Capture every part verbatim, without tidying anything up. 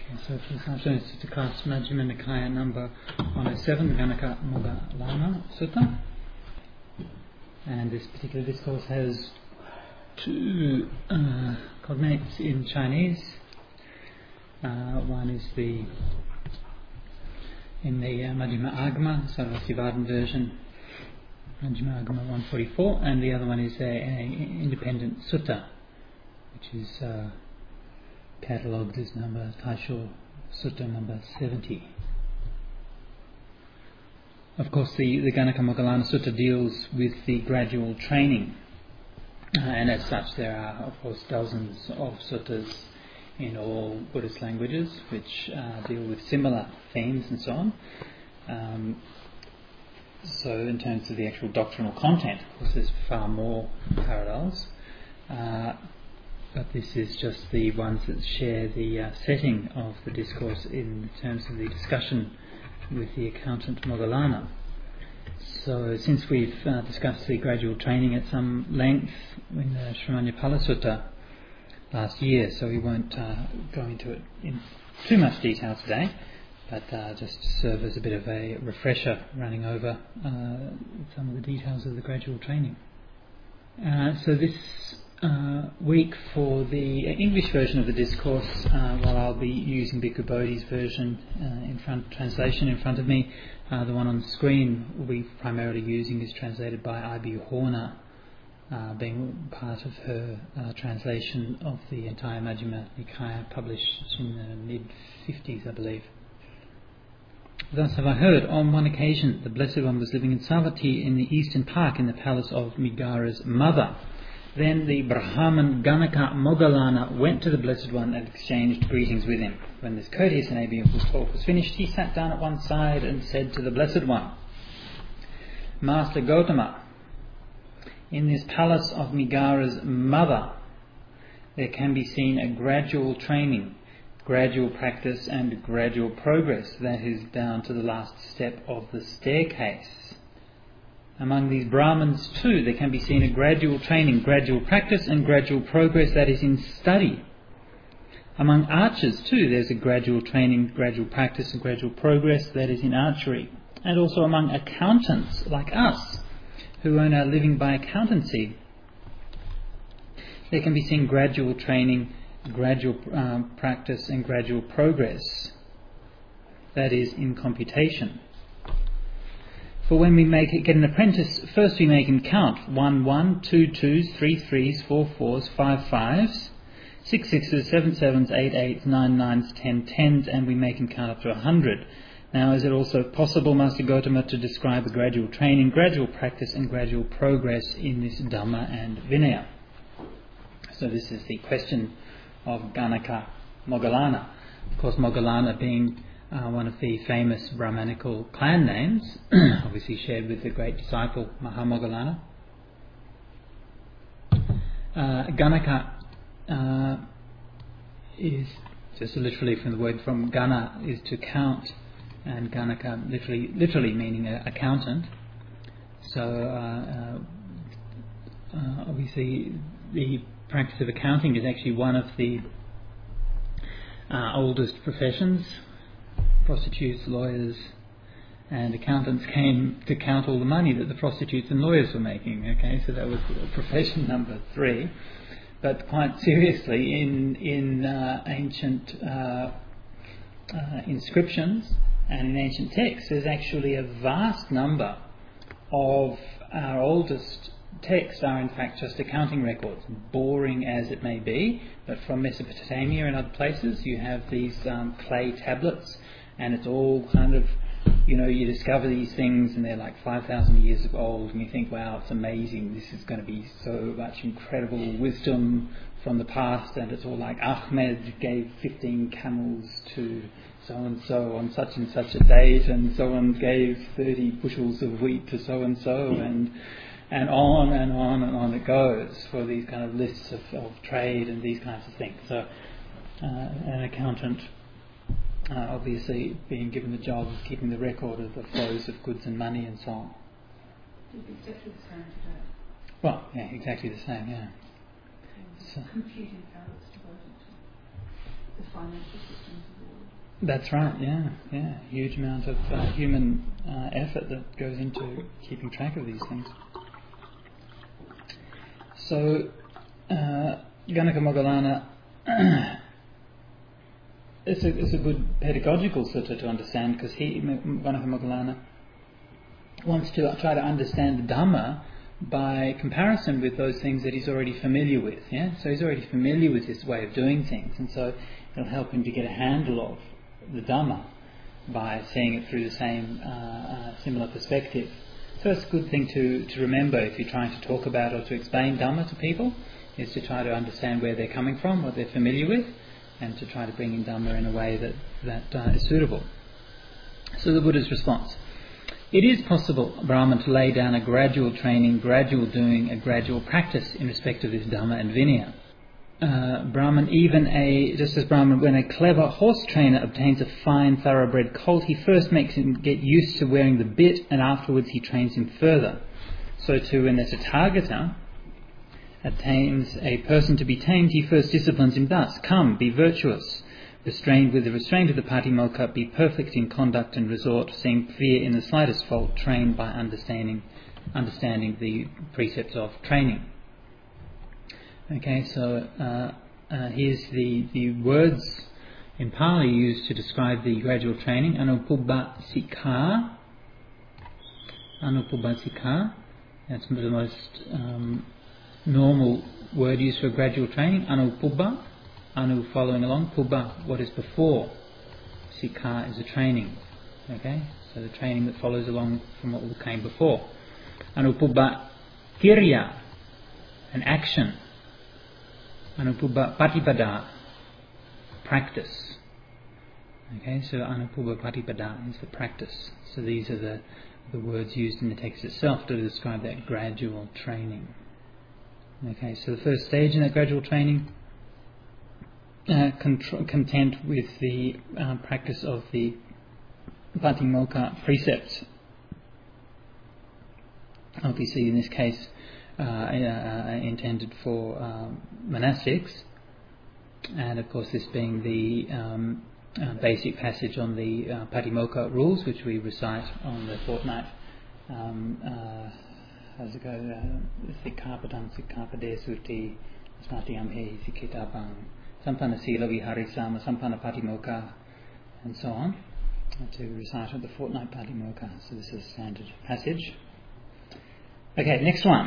So for this afternoon, it's to class Majjhima Nikaya number one oh seven, Ganaka Moggallana Sutta. And this particular discourse has two uh, cognates in Chinese. Uh, one is the in the uh, Majjhima Agama, so the Sivadan version, Majjhima Agama one forty-four, and the other one is a, a independent sutta, which is uh, catalogued as number Taisho Sutta number seventy. Of course, the, the Ganaka Moggallana Sutta deals with the gradual training, uh, and as such, there are, of course, dozens of suttas in all Buddhist languages which uh, deal with similar themes and so on. Um, so, in terms of the actual doctrinal content, of course, there's far more parallels. Uh, But this is just the ones that share the uh, setting of the discourse in terms of the discussion with the accountant Moggallana. So since we've uh, discussed the gradual training at some length in the Srimanyapala Sutta last year, so we won't uh, go into it in too much detail today, but uh, just to serve as a bit of a refresher, running over uh, some of the details of the gradual training. Uh, so this Uh, week for the English version of the discourse, uh, while I'll be using Bhikkhu Bodhi's version uh, in front, translation in front of me, uh, the one on the screen we'll be primarily using is translated by I B Horner, uh, being part of her uh, translation of the entire Majjhima Nikaya, published in the mid fifties, I believe. Thus have I heard, on one occasion the Blessed One was living in Savatthi in the Eastern Park in the palace of Migara's mother. Then the Brahman Ganaka Moggallana went to the Blessed One and exchanged greetings with him. When this courteous and amiable talk was finished, he sat down at one side and said to the Blessed One, Master Gautama, in this palace of Migara's mother, there can be seen a gradual training, gradual practice and gradual progress, that is down to the last step of the staircase. Among these Brahmins too, there can be seen a gradual training, gradual practice and gradual progress, that is in study. Among archers too, there's a gradual training, gradual practice and gradual progress, that is in archery. And also among accountants like us, who earn our living by accountancy, there can be seen gradual training, gradual um, practice and gradual progress, that is in computation. For when we make it, get an apprentice, first we make him count one one, two twos, three threes, four fours, five fives, six sixes, seven sevens, eight eights, nine nines, ten tens, and we make him count up to a hundred. Now, is it also possible, Master Gautama, to describe a gradual training, gradual practice and gradual progress in this Dhamma and Vinaya? So this is the question of Ganaka Moggallana. Of course, Moggallana being Uh, one of the famous Brahmanical clan names, obviously shared with the great disciple Mahamoggallana. Uh, Ganaka uh, is just literally from the word from Gana, is to count, and Ganaka literally literally meaning a accountant. So uh, uh, uh, obviously the practice of accounting is actually one of the uh, oldest professions. Prostitutes, lawyers and accountants came to count all the money that the prostitutes and lawyers were making. Okay, so that was profession number three. But quite seriously, in in uh, ancient uh, uh, inscriptions and in ancient texts, there's actually a vast number of our oldest texts are in fact just accounting records, boring as it may be. But from Mesopotamia and other places, you have these um, clay tablets. And it's all kind of, you know, you discover these things and they're like five thousand years old and you think, wow, it's amazing, this is going to be so much incredible wisdom from the past, and it's all like Ahmed gave fifteen camels to so-and-so on such and such a date, and so-and gave thirty bushels of wheat to so-and-so, and and on and on and on it goes for these kind of lists of, of trade and these kinds of things. So uh, an accountant Uh, obviously being given the job of keeping the record of the flows of goods and money and so on. It's exactly the same today. Well, yeah, exactly the same, yeah. So, computing power is devoted to. the financial systems of the world. That's right, yeah, yeah. Huge amount of uh, human uh, effort that goes into keeping track of these things. So, uh, Ganaka Moggallana, it's a it's a good pedagogical sutta to understand, because he, Ganaka Moggallana, wants to try to understand the Dhamma by comparison with those things that he's already familiar with. Yeah, so he's already familiar with this way of doing things, and so it'll help him to get a handle of the Dhamma by seeing it through the same uh, uh, similar perspective. So it's a good thing to, to remember if you're trying to talk about or to explain Dhamma to people, is to try to understand where they're coming from, what they're familiar with, and to try to bring in Dhamma in a way that, that uh, is suitable. So the Buddha's response: it is possible, Brahman, to lay down a gradual training, gradual doing, a gradual practice in respect of this Dhamma and Vinaya. Uh, Brahman, even a, just as Brahman, when a clever horse trainer obtains a fine thoroughbred colt, he first makes him get used to wearing the bit, and afterwards he trains him further. So too, when the Tathagata attains a person to be tamed, he first disciplines him thus: come, be virtuous, restrained with the restraint of the Patimokkha, be perfect in conduct and resort, seeing fear in the slightest fault, trained by understanding, understanding the precepts of training. Okay, so uh, uh, here's the, the words in Pali used to describe the gradual training: Anupubbha Sikha. Anupubbha Sikha. That's the most um, normal word used for gradual training. Anupubbha. Anu following along. Pubbha, what is before. Sikha is the training. Okay, so the training that follows along from what came before. Anupubbha Kirya, an action. Anupubbha Patipada, practice. Okay, so Anupubbha Patipada is the practice. So these are the, the words used in the text itself to describe that gradual training. Okay, so the first stage in that gradual training, uh, contr- content with the uh, practice of the Patimokkha precepts. Obviously, in this case, Uh, uh, intended for um, monastics, and of course this being the um, uh, basic passage on the uh, Patimokkha rules, which we recite on the fortnight. Um, uh, how's it go? Sikkhapadam Sikkhapadē Suti Smatiyamhe Sikhitabang Sampanna Sila Viharisama Sampanna Patimokkha, and so on, to recite at the fortnight Patimokkha. So this is a standard passage. Okay, next one.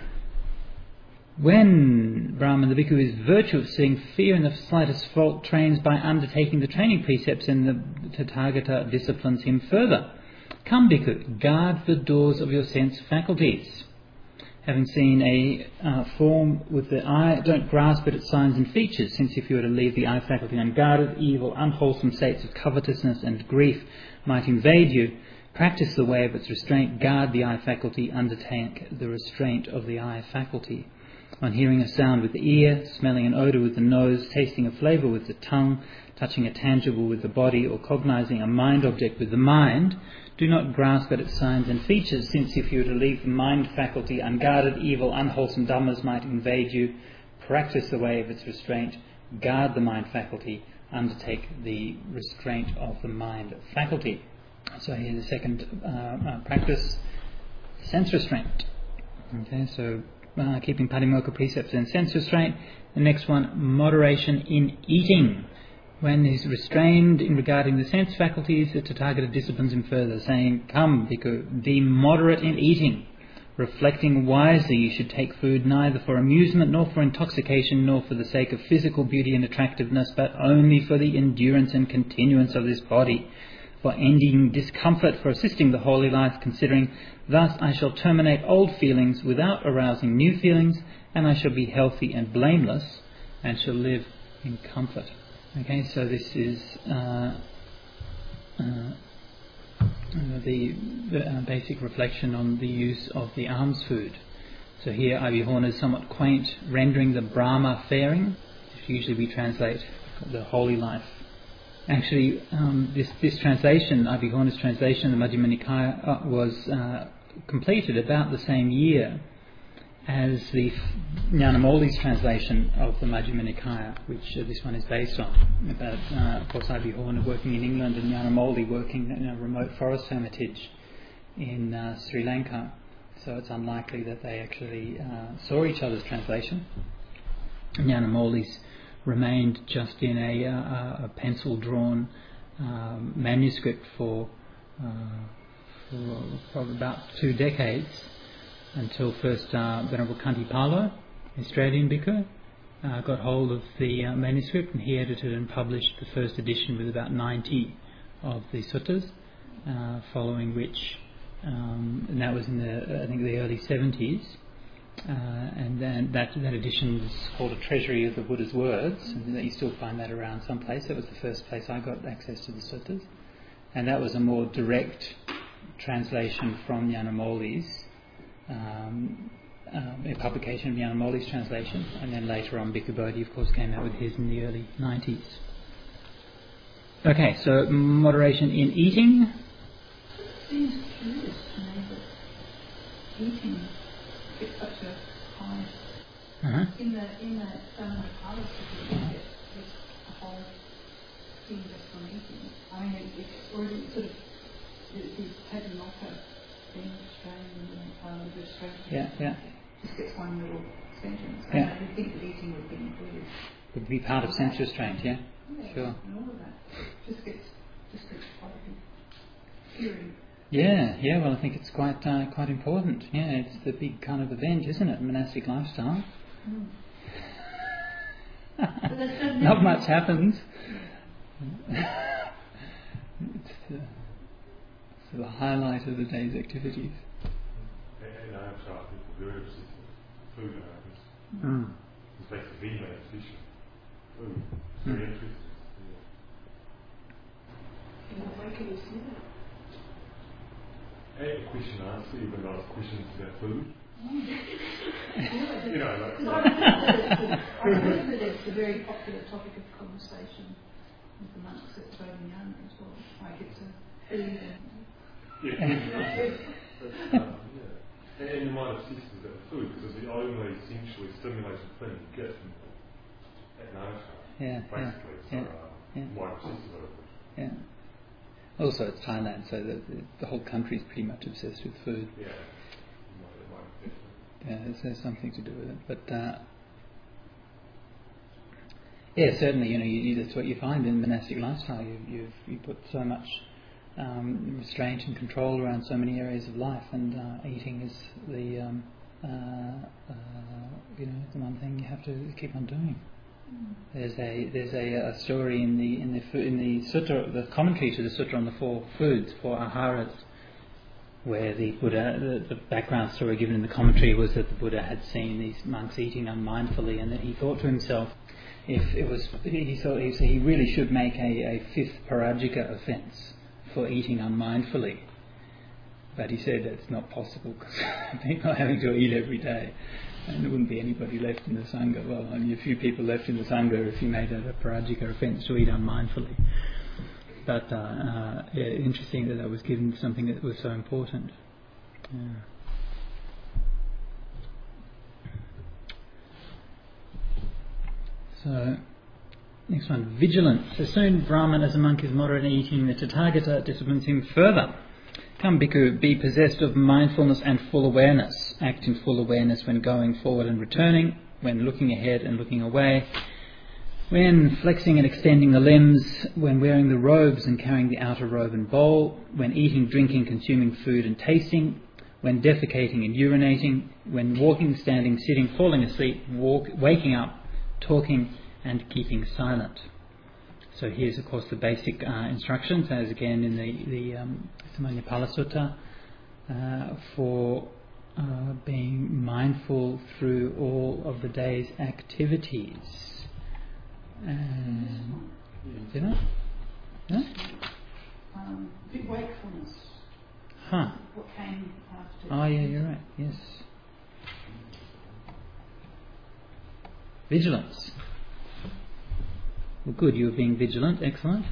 When Brahman, the bhikkhu, is virtuous, seeing fear in the slightest fault, trains by undertaking the training precepts, and the Tathagata disciplines him further. Come, bhikkhu, guard the doors of your sense faculties. Having seen a uh, form with the eye, don't grasp at its signs and features, since if you were to leave the eye faculty unguarded, evil, unwholesome states of covetousness and grief might invade you. Practice the way of its restraint, guard the eye faculty, undertake the restraint of the eye faculty. On hearing a sound with the ear, smelling an odour with the nose, tasting a flavour with the tongue, touching a tangible with the body, or cognizing a mind object with the mind, do not grasp at its signs and features, since if you were to leave the mind faculty unguarded, evil, unwholesome dhammas might invade you. Practice the way of its restraint, guard the mind faculty, undertake the restraint of the mind faculty. So here's the second uh, uh, practice, sense restraint. Okay, so uh, keeping Patimokkha precepts and sense restraint. The next one, moderation in eating. When he's restrained in regarding the sense faculties, the Tathagata disciplines him further, saying, come, bhikkhu, be moderate in eating, reflecting wisely you should take food neither for amusement nor for intoxication nor for the sake of physical beauty and attractiveness, but only for the endurance and continuance of this body, for ending discomfort, for assisting the holy life, considering, thus I shall terminate old feelings without arousing new feelings, and I shall be healthy and blameless, and shall live in comfort. Okay, so this is uh, uh, the, the uh, basic reflection on the use of the alms food. So here Abhihorna is somewhat quaint, rendering the Brahma faring, which usually we translate the holy life. Actually, um, this, this translation, Abhihorna's translation, the Majjhima Nikaya, uh, was uh, completed about the same year as the Nyanamoli's translation of the Majjhima Nikaya, which uh, this one is based on. About, uh, of course, Ivy Horner working in England and Nyanamoli working in a remote forest hermitage in uh, Sri Lanka. So it's unlikely that they actually uh, saw each other's translation. Nyanamoli's remained just in a, uh, a pencil-drawn um, manuscript for, uh, for probably about two decades, until first uh, Venerable Kanti Palo, Australian bhikkhu, uh, got hold of the uh, manuscript, and he edited and published the first edition with about ninety of the suttas, uh, following which, um, and that was in the, I think, the early seventies, uh, and then that, that edition was called A Treasury of the Buddha's Words, and you still find that around someplace. That was the first place I got access to the suttas, and that was a more direct translation from Nyanamoli's, Um, um, a publication of Nyanamoli's translation, and then later on Bhikkhu Bodhi, of course, came out with his in the early nineties. Okay, so moderation in eating. It seems curious to me that eating gets such a high. Uh-huh. In the in the Samana Palace, you get this whole thing just from eating. I mean, it, it's already sort of it's taken like a thing strain and then um, the strain. Yeah, yeah. Just gets one little sentence. Yeah. And I would think that eating would be included. Would be part of sense restraint, yeah? Yeah, Sure. and all of that. Just gets just gets quite a big theory. Yeah, yeah, well, I think it's quite uh, quite important. Yeah, it's the big kind of event, isn't it? Monastic lifestyle. Mm. Not much happens. It's the, it's the highlight of the day's activities. And I have tried people very obsessed with food nowadays. Mm. It's basically being made efficient. Food. It's very Mm. interesting. Yeah, why can you see that? I had a question answer, even ask questions about food. You know, like, I remember that it's a very popular topic of conversation with the monks at Bodhinyana as well. Like it's a food and Yeah, but, um, yeah. And you might obsess about food because it's the only essentially stimulating thing you get from at night. Yeah, basically. yeah, So, uh, yeah. why obsess about it? Yeah. Also, it's Thailand, so the, the, the whole country is pretty much obsessed with food. Yeah. It might, it might be Yeah, there's, there's something to do with it. But uh, yeah, certainly, you know, you, you, that's what you find in monastic lifestyle. You you've, you put so much um, restraint and control around so many areas of life, and uh, eating is the um, uh, uh, you know the one thing you have to keep on doing. There's a there's a, a story in the in the fu- in the sutta, the commentary to the Sutra on the Four Foods, Four Aharas, where the Buddha, the, the background story given in the commentary was that the Buddha had seen these monks eating unmindfully, and that he thought to himself, if it was, he thought he, he really should make a, a fifth parajika offence for eating unmindfully. But he said it's not possible because people are having to eat every day, and there wouldn't be anybody left in the Sangha. Well, only a few people left in the Sangha if you made it a parajika offence to eat unmindfully. But uh, uh, yeah, interesting that that was given something that was so important. Yeah. So, next one, vigilance. So soon Brahman as a monk is moderate in eating, the Tathagata disciplines him further. Come, bhikkhu, be possessed of mindfulness and full awareness. Act in full awareness when going forward and returning, when looking ahead and looking away, when flexing and extending the limbs, when wearing the robes and carrying the outer robe and bowl, when eating, drinking, consuming food and tasting, when defecating and urinating, when walking, standing, sitting, falling asleep, walk, waking up, talking and keeping silent. So here's, of course, the basic uh, instructions, as again in the, the um, Samanyapala Sutta, uh, for uh, being mindful through all of the day's activities. And, you know? Yeah? um, big wakefulness. Huh. What came after? Oh, yeah, you're right. Yes. Vigilance. Well, good, you were being vigilant. Excellent.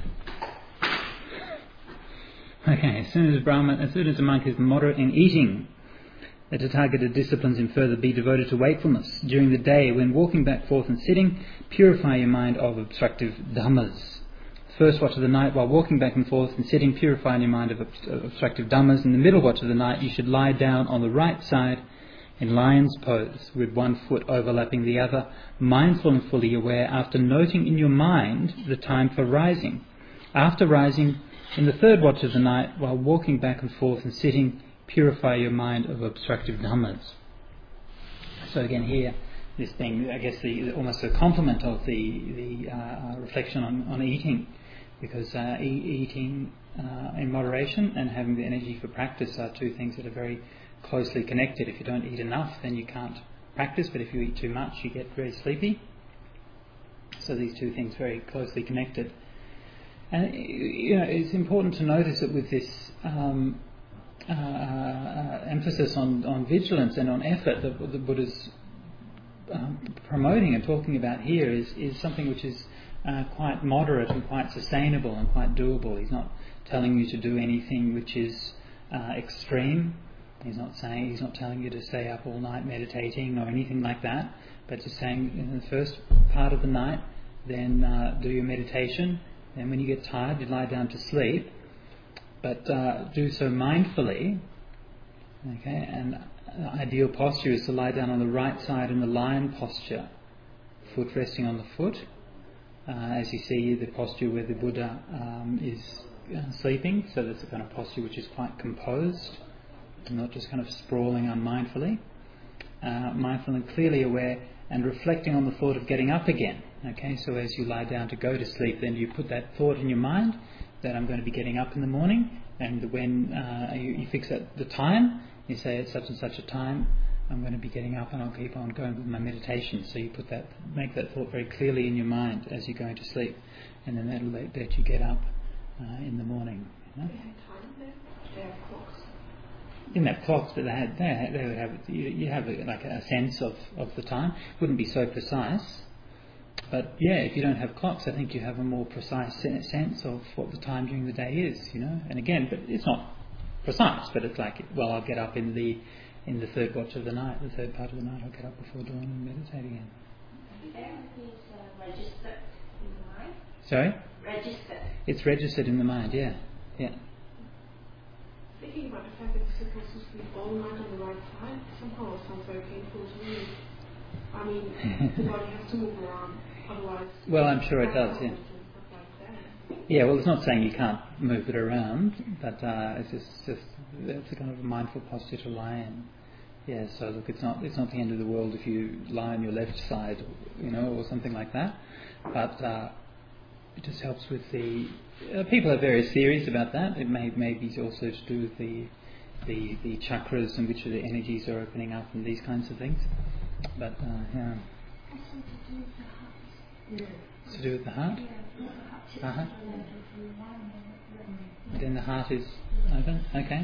Okay, as soon as Brahman, as soon as a monk is moderate in eating, The Tathagata disciplines in further be devoted to wakefulness. During the day, when walking back, forth and sitting, purify your mind of obstructive dhammas. First watch of the night, while walking back and forth and sitting, purify your mind of obstructive dhammas. In the middle watch of the night, you should lie down on the right side in lion's pose, with one foot overlapping the other, mindful and fully aware, after noting in your mind the time for rising. After rising, in the third watch of the night, while walking back and forth and sitting, purify your mind of obstructive dhammas. So again here, this being, I guess, the, almost a complement of the, the uh, reflection on, on eating, because uh, e- eating uh, in moderation and having the energy for practice are two things that are very closely connected. If you don't eat enough, then you can't practice, but if you eat too much, you get very sleepy. So these two things very closely connected. And you know, it's important to notice that with this um, uh, uh, emphasis on, on vigilance and on effort that the Buddha's um, promoting and talking about here is, is something which is uh, quite moderate and quite sustainable and quite doable. He's not telling you to do anything which is uh, extreme. He's not saying he's not telling you to stay up all night meditating or anything like that, but just saying in the first part of the night, then uh, do your meditation. And when you get tired, you lie down to sleep, but uh, do so mindfully. Okay, and the ideal posture is to lie down on the right side in the lion posture, foot resting on the foot. Uh, as you see, the posture where the Buddha um, is uh, sleeping, so that's the kind of posture which is quite composed, not just kind of sprawling unmindfully. Uh, mindful and clearly aware, and reflecting on the thought of getting up again. Okay, so as you lie down to go to sleep, then you put that thought in your mind that I'm going to be getting up in the morning, and when uh, you, you fix that, the time, you say at such and such a time I'm going to be getting up and I'll keep on going with my meditation. So you put that, make that thought very clearly in your mind as you're going to sleep, and then that'll let, let you get up uh, in the morning. You know? They have clocks. In that clocks, but they had, they, had, they would have you, you have a, like a sense of, of the time. Wouldn't be so precise, but yeah, if you don't have clocks, I think you have a more precise sense of what the time during the day is. You know, and again, but it's not precise. But it's like, well, I'll get up in the in the third watch of the night, the third part of the night. I'll get up before dawn and meditate again. Everything is uh, registered in the mind. Sorry. Registered. It's registered in the mind. Yeah, yeah. Thinking about the fact that you're supposed to sleep all night on the right side, somehow it sounds very painful to me. I mean, the body has to move around, otherwise... Well, I'm sure it does, yeah. Yeah, well, it's not saying you can't move it around, but uh, it's just, just it's a kind of a mindful posture to lie in. Yeah, so look, it's not it's not the end of the world if you lie on your left side, you know, or something like that. But uh, it just helps with the... Uh, people have various theories about that. It may maybe also to do with the, the the chakras and which of the energies are opening up and these kinds of things. But uh, yeah. It's to do with the heart? Uh-huh. Then the heart is open? Okay.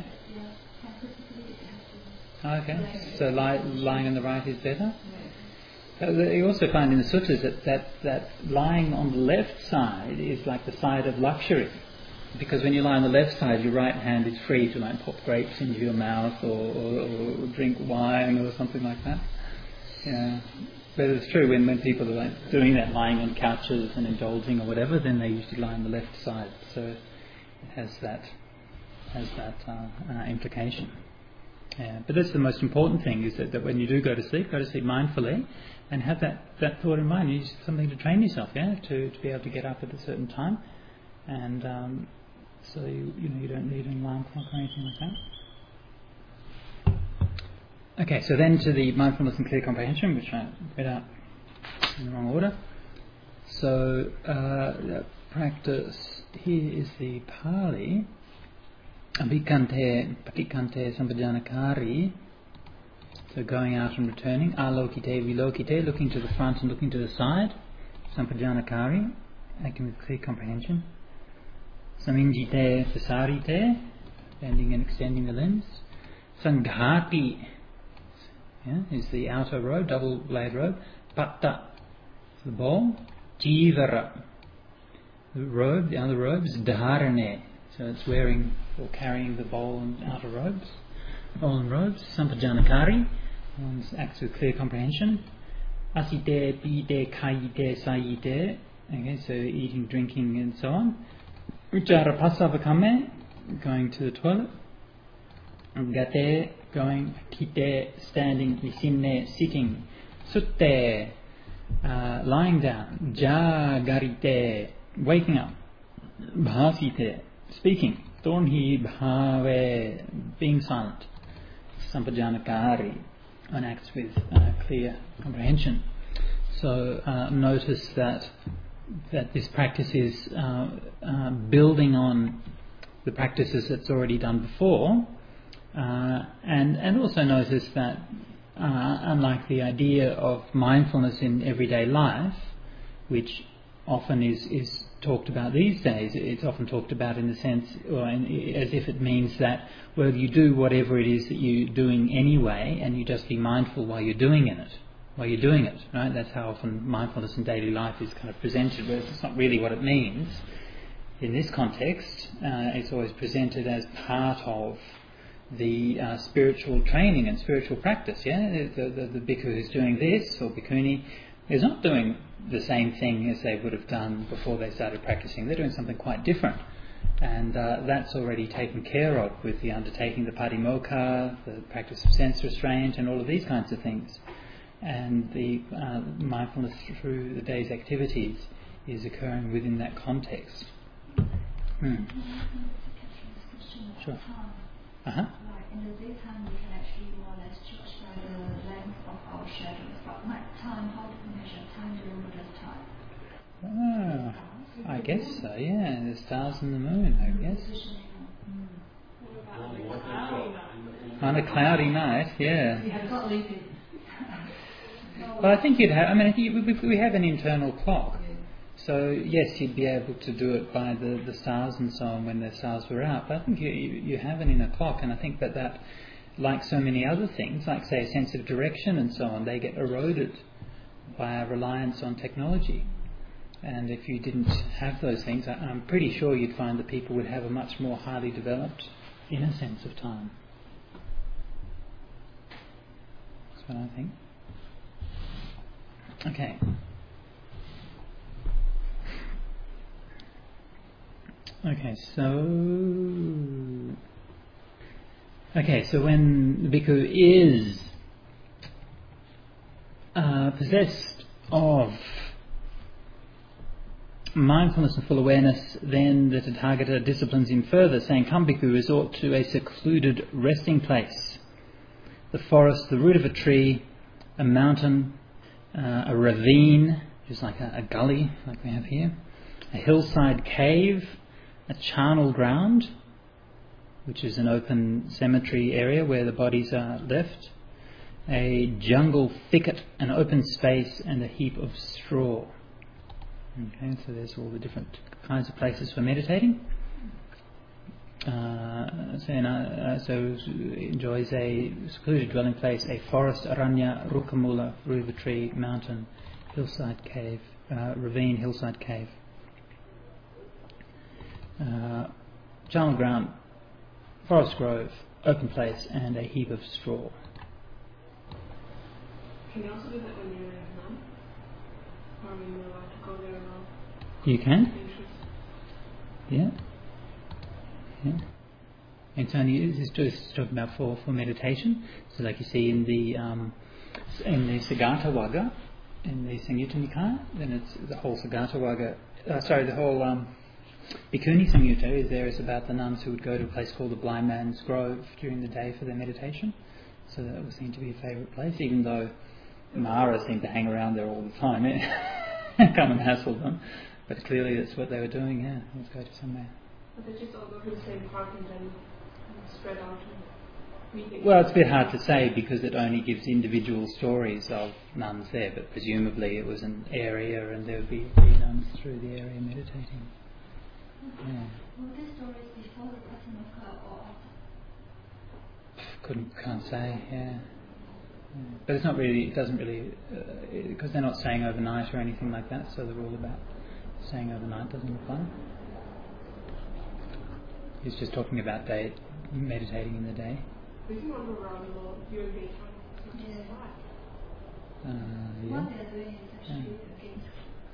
Okay. So lie, lying on the right is better? Uh, you also find in the sutras that, that, that lying on the left side is like the side of luxury. Because when you lie on the left side, your right hand is free to like pop grapes into your mouth or, or, or drink wine or something like that. Yeah. But it's true, when, when people are like doing that, lying on couches and indulging or whatever, then they usually lie on the left side. So it has that has that uh, uh, implication. Yeah. But that's the most important thing, is that, that when you do go to sleep, go to sleep mindfully and have that, that thought in mind. You use something to train yourself, yeah, to, to be able to get up at a certain time. And um, so you you know you don't need an alarm clock or anything like that. Okay, so then to the mindfulness and clear comprehension, which I read out in the wrong order. So uh, practice here is the Pali. Abhikante, patikante, sampajanakari. So going out and returning. Alokite, vilokite, looking to the front and looking to the side. Sampajanakari, acting with clear comprehension. Saminjite, pasarite, bending and extending the limbs. Sanghati, yeah, is the outer robe, double layered robe. Patta, the bowl. Jivara, the robe, the other robe is dharane, so it's wearing or carrying the bowl and outer robes. all in robes. Sampajanakari, one acts with clear comprehension. Asite, pite, kaite, saite. Okay, so eating, drinking, and so on. Ucharapasavakame, going to the toilet. Gate, going. Kite, standing. Visinne, sitting. Sutte, uh, lying down. Jagarite, waking up. Bhasite, speaking. Tornhi bhave, being silent. Sampajanakari, one acts with uh, clear comprehension. So uh, notice that that this practice is uh, uh, building on the practices that's already done before, uh, and and also notice that uh, unlike the idea of mindfulness in everyday life, which often is is talked about these days, it's often talked about in the sense, or in, as if it means that, well, you do whatever it is that you're doing anyway, and you just be mindful while you're doing in it, while you're doing it, right? That's how often mindfulness in daily life is kind of presented, whereas it's not really what it means. In this context, uh, it's always presented as part of the uh, spiritual training and spiritual practice, yeah? The, the, the bhikkhu who's doing this, or bhikkhuni, is not doing the same thing as they would have done before they started practicing. They're doing something quite different. And uh, that's already taken care of with the undertaking the patimokkha, the practice of sense restraint, and all of these kinds of things. And the uh, mindfulness through the day's activities is occurring within that context. Hmm. Sure. Uh-huh. Right. In the daytime, we can actually more or less judge by the length of our shadows. But night time, how do we measure time during Buddha's time? Ah, I guess so, yeah. The stars and the moon, I guess. On a cloudy night, yeah. But I think you'd have, I mean, I think we, we have an internal clock. So, yes, you'd be able to do it by the, the stars and so on when the stars were out. But I think you, you have an inner clock, and I think that that, like so many other things, like, say, a sense of direction and so on, they get eroded by our reliance on technology. And if you didn't have those things, I, I'm pretty sure you'd find that people would have a much more highly developed inner sense of time. That's what I think. Okay. Okay, so okay, so when the bhikkhu is uh, possessed of mindfulness and full awareness, then the Tathagata disciplines him further, saying, "Come, bhikkhu, resort to a secluded resting place, the forest, the root of a tree, a mountain, uh, a ravine, just like a, a gully, like we have here, a hillside cave, a charnel ground, which is an open cemetery area where the bodies are left, a jungle thicket, an open space, and a heap of straw." Okay, so there's all the different kinds of places for meditating. Uh, so, uh, so enjoys a secluded dwelling place, a forest, aranya, rukamula, root of a tree, mountain, hillside cave, uh, ravine, hillside cave. Uh, charnel ground, forest grove, open place, and a heap of straw. Can you also do that when you're in Vietnam? Or when you're allowed to go there now? You can? Yeah. Yeah. And so this is just talking about for, for meditation. So like you see in the um, in the Sagatha Wagga, in the Samyutta Nikaya, then it's the whole Sagatha Wagga, uh, sorry, the whole um, Bhikkhuni Samyutta is there is about the nuns who would go to a place called the Blind Man's Grove during the day for their meditation. So that would seem to be a favourite place, even though Mara seemed to hang around there all the time, come and hassle them. But clearly that's what they were doing, yeah, let's go to somewhere. But they just all go to the same park and then spread out and meet. Well, it's a bit hard to say because it only gives individual stories of nuns there, but presumably it was an area and there would be, be nuns through the area meditating. Yeah. Were these stories before the patimokkha or after? Couldn't, can't say, yeah. yeah. But it's not really, it doesn't really, because uh, they're not staying overnight or anything like that, so the rule about staying overnight doesn't apply. He's just talking about day, meditating in the day. We can wander around more during daytime as much as we like. Uh, yeah. What they're doing is actually against.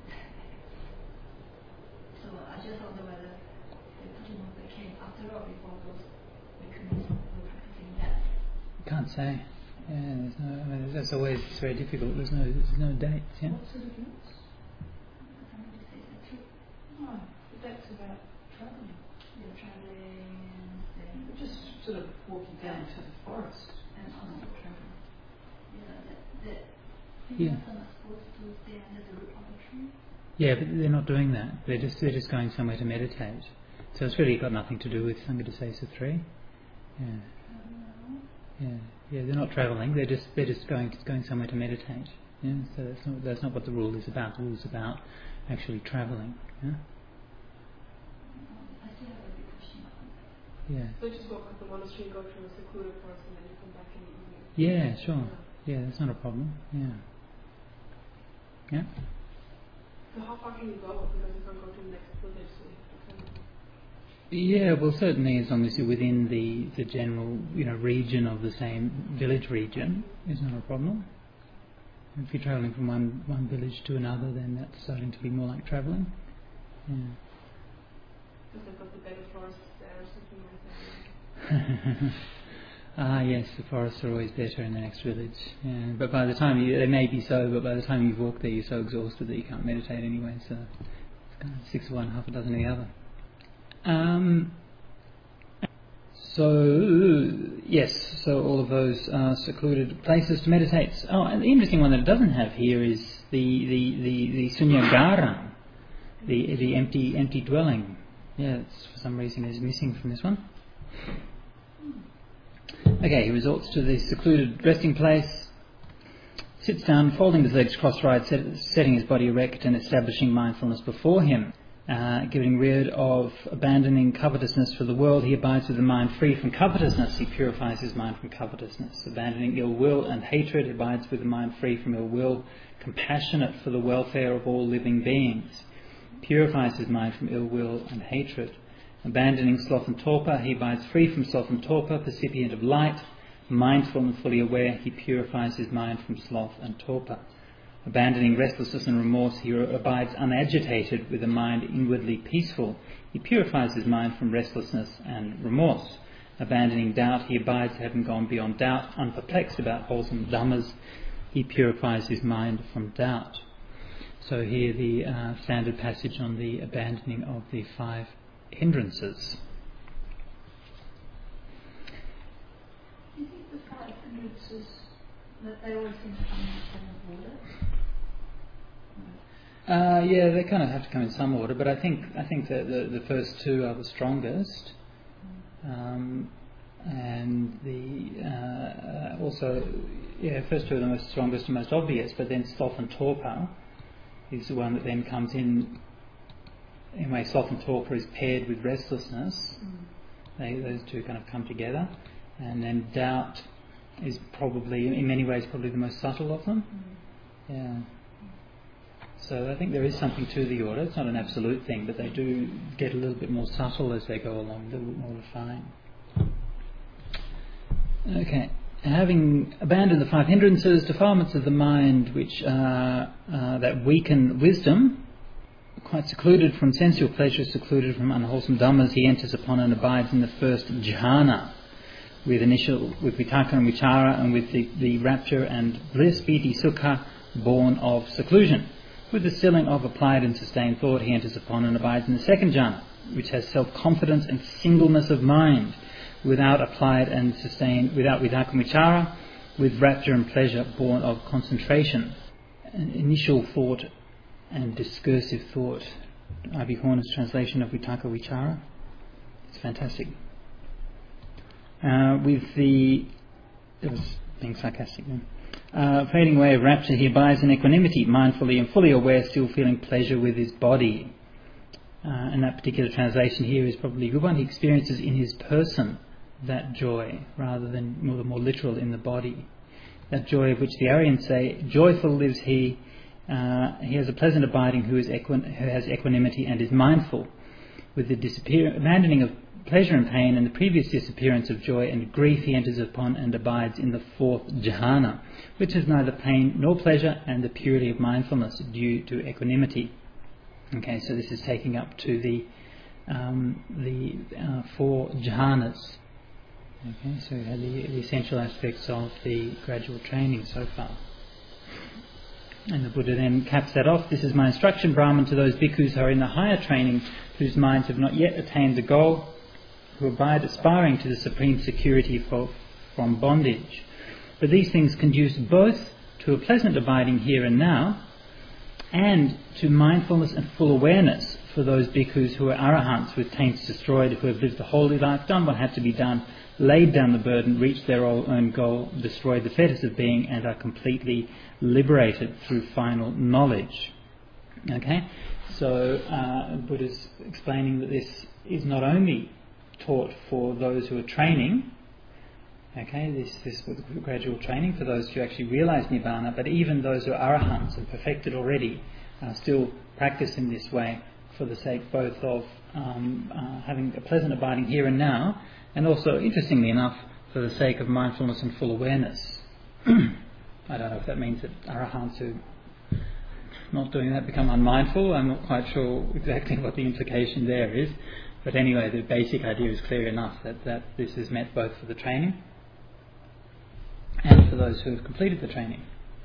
So I just wonder whether they presumably came after all before those mechanisms were practicing that. Can't say. Yeah, there's no. I mean, that's always it's very difficult. There's no. There's no dates. Yeah. What's it against? Somebody says the truth. No, but that's about travelling. You're traveling, then We're just sort of walking down to the forest. and also traveling. Yeah, that, that Yeah. people are not supposed to stay under the root of a tree. Yeah, but they're not doing that. They're just they're just going somewhere to meditate. So it's really got nothing to do with Sanghadisesa three. Yeah. Yeah. Yeah. They're not travelling. They're just they're just going going somewhere to meditate. Yeah. So that's not that's not what the rule is about. The rule is about actually travelling. Yeah. I still have a big question about that. Yeah. So just walk up the monastery, go to a secluded forest, and then you come back in the evening. Yeah. Sure. Yeah. That's not a problem. Yeah. Yeah. So how far can you go? Because you can't go to the next village, so you have to kind of... Yeah, well, certainly as long as you're within the, the general, you know, region of the same village region, is not a problem. If you're travelling from one, one village to another, then that's starting to be more like travelling. Yeah. Because they've got the better forests there or something like that. Ah, yes, the forests are always better in the next village. Yeah. But by the time you, they may be so, but by the time you've walked there, you're so exhausted that you can't meditate anyway. So it's kind of six of one, half a dozen of the other. Um, so, yes, so all of those are secluded places to meditate. Oh, and the interesting one that it doesn't have here is the, the, the, the sunyagara, the, the empty empty dwelling. Yeah, it's, for some reason is missing from this one. Okay, he resorts to the secluded resting place, sits down, folding his legs cross-right, set, setting his body erect and establishing mindfulness before him. Uh, getting rid of, abandoning covetousness for the world, he abides with the mind free from covetousness, he purifies his mind from covetousness. Abandoning ill will and hatred, he abides with the mind free from ill will, compassionate for the welfare of all living beings, purifies his mind from ill will and hatred. Abandoning sloth and torpor, he abides free from sloth and torpor, percipient of light, mindful and fully aware, he purifies his mind from sloth and torpor. Abandoning restlessness and remorse, he abides unagitated with a mind inwardly peaceful. He purifies his mind from restlessness and remorse. Abandoning doubt, he abides, having gone beyond doubt, unperplexed about wholesome dhammas. He purifies his mind from doubt. So here the uh, standard passage on the abandoning of the five hindrances. Do you think the five hindrances, that they always seem to come in the same order? Uh, yeah, they kind of have to come in some order, but I think I think that the, the first two are the strongest, um, and the uh, also yeah, first two are the most strongest and most obvious. But then sloth and torpor is the one that then comes in. Anyway, sloth and torpor is paired with restlessness. Mm. They, those two kind of come together, and then doubt is probably, in many ways, probably the most subtle of them. Mm. Yeah. So I think there is something to the order. It's not an absolute thing, but they do get a little bit more subtle as they go along, a little bit more refined. Okay. Having abandoned the five hindrances, defilements of the mind which uh, uh, that weaken wisdom, quite secluded from sensual pleasure, secluded from unwholesome dhammas, he enters upon and abides in the first jhana, with initial, with vitaka and vichara, and with the, the rapture and bliss, piti, sukha, born of seclusion. With the stilling of applied and sustained thought, he enters upon and abides in the second jhana, which has self-confidence and singleness of mind, without applied and sustained, without vitaka and vichara, with rapture and pleasure, born of concentration. An initial thought and discursive thought. I B Horner's translation of vitaka vichara. It's fantastic. Uh, with the... It was being sarcastic then. Uh, fading away of rapture, he abides in equanimity, mindfully and fully aware, still feeling pleasure with his body. Uh, and that particular translation here is probably a good one. He experiences in his person that joy, rather than more, the more literal in the body. That joy of which the Aryans say, joyful lives he, uh, he has a pleasant abiding who, is equi- who has equanimity and is mindful. with the disappear- abandoning of pleasure and pain and the previous disappearance of joy and grief, he enters upon and abides in the fourth jhana, which is neither pain nor pleasure, and the purity of mindfulness due to equanimity. Okay, so this is taking up to the um, the uh, four jhanas. Okay, so we had the, the essential aspects of the gradual training so far. And the Buddha then caps that off. This is my instruction, Brahman, to those bhikkhus who are in the higher training, whose minds have not yet attained the goal, who abide aspiring to the supreme security for, from bondage. But these things conduce both to a pleasant abiding here and now, and to mindfulness and full awareness for those bhikkhus who are arahants, with taints destroyed, who have lived a holy life, done what had to be done, laid down the burden, reached their own goal, destroyed the fetters of being, and are completely liberated through final knowledge. Okay, so uh, Buddha's explaining that this is not only taught for those who are training. Okay, this this was gradual training for those who actually realise Nibbana, but even those who are arahants and perfected already are still practicing this way for the sake both of um, uh, having a pleasant abiding here and now, and also, interestingly enough, for the sake of mindfulness and full awareness. I don't know if that means that arahants who not doing that become unmindful. I'm not quite sure exactly what the implication there is. But anyway, the basic idea is clear enough that, that this is meant both for the training and for those who have completed the training.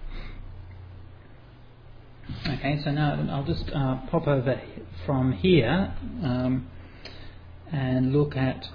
Okay, so now I'll just uh, pop over from here um, and look at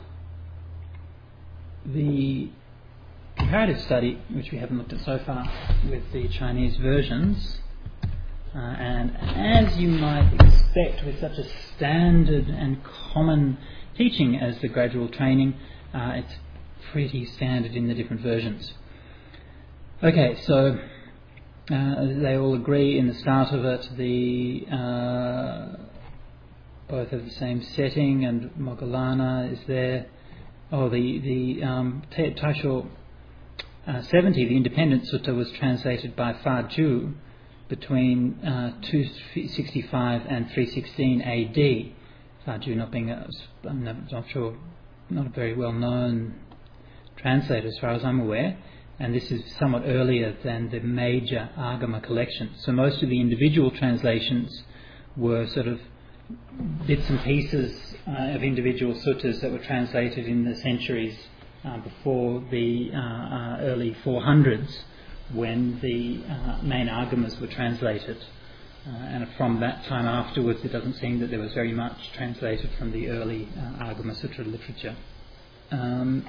the comparative study, which we haven't looked at so far, with the Chinese versions. Uh, and as you might expect with such a standard and common teaching as the gradual training, uh, it's pretty standard in the different versions. Okay, so uh, they all agree in the start of it, the uh, both have the same setting, and Moggallana is there. Oh, the, the um, Taisho uh, seventy, the Independent Sutta, was translated by Fa Ju between uh, two sixty-five and three sixteen A D. Fa Ju not being, a, I'm not sure, not a very well known translator as far as I'm aware, and this is somewhat earlier than the major Agama collection. So most of the individual translations were sort of bits and pieces uh, of individual suttas that were translated in the centuries uh, before the uh, uh, early four hundreds, when the uh, main agamas were translated. Uh, and from that time afterwards, it doesn't seem that there was very much translated from the early uh, Agama Sutra literature. Um,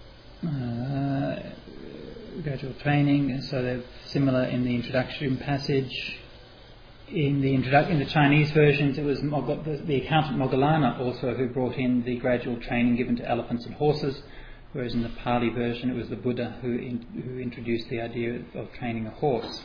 uh, gradual training, so they're similar in the introduction passage. In the introdu- in the Chinese versions, it was Mog- the, the accountant Moggallana also who brought in the gradual training given to elephants and horses, whereas in the Pali version it was the Buddha who in, who introduced the idea of training a horse.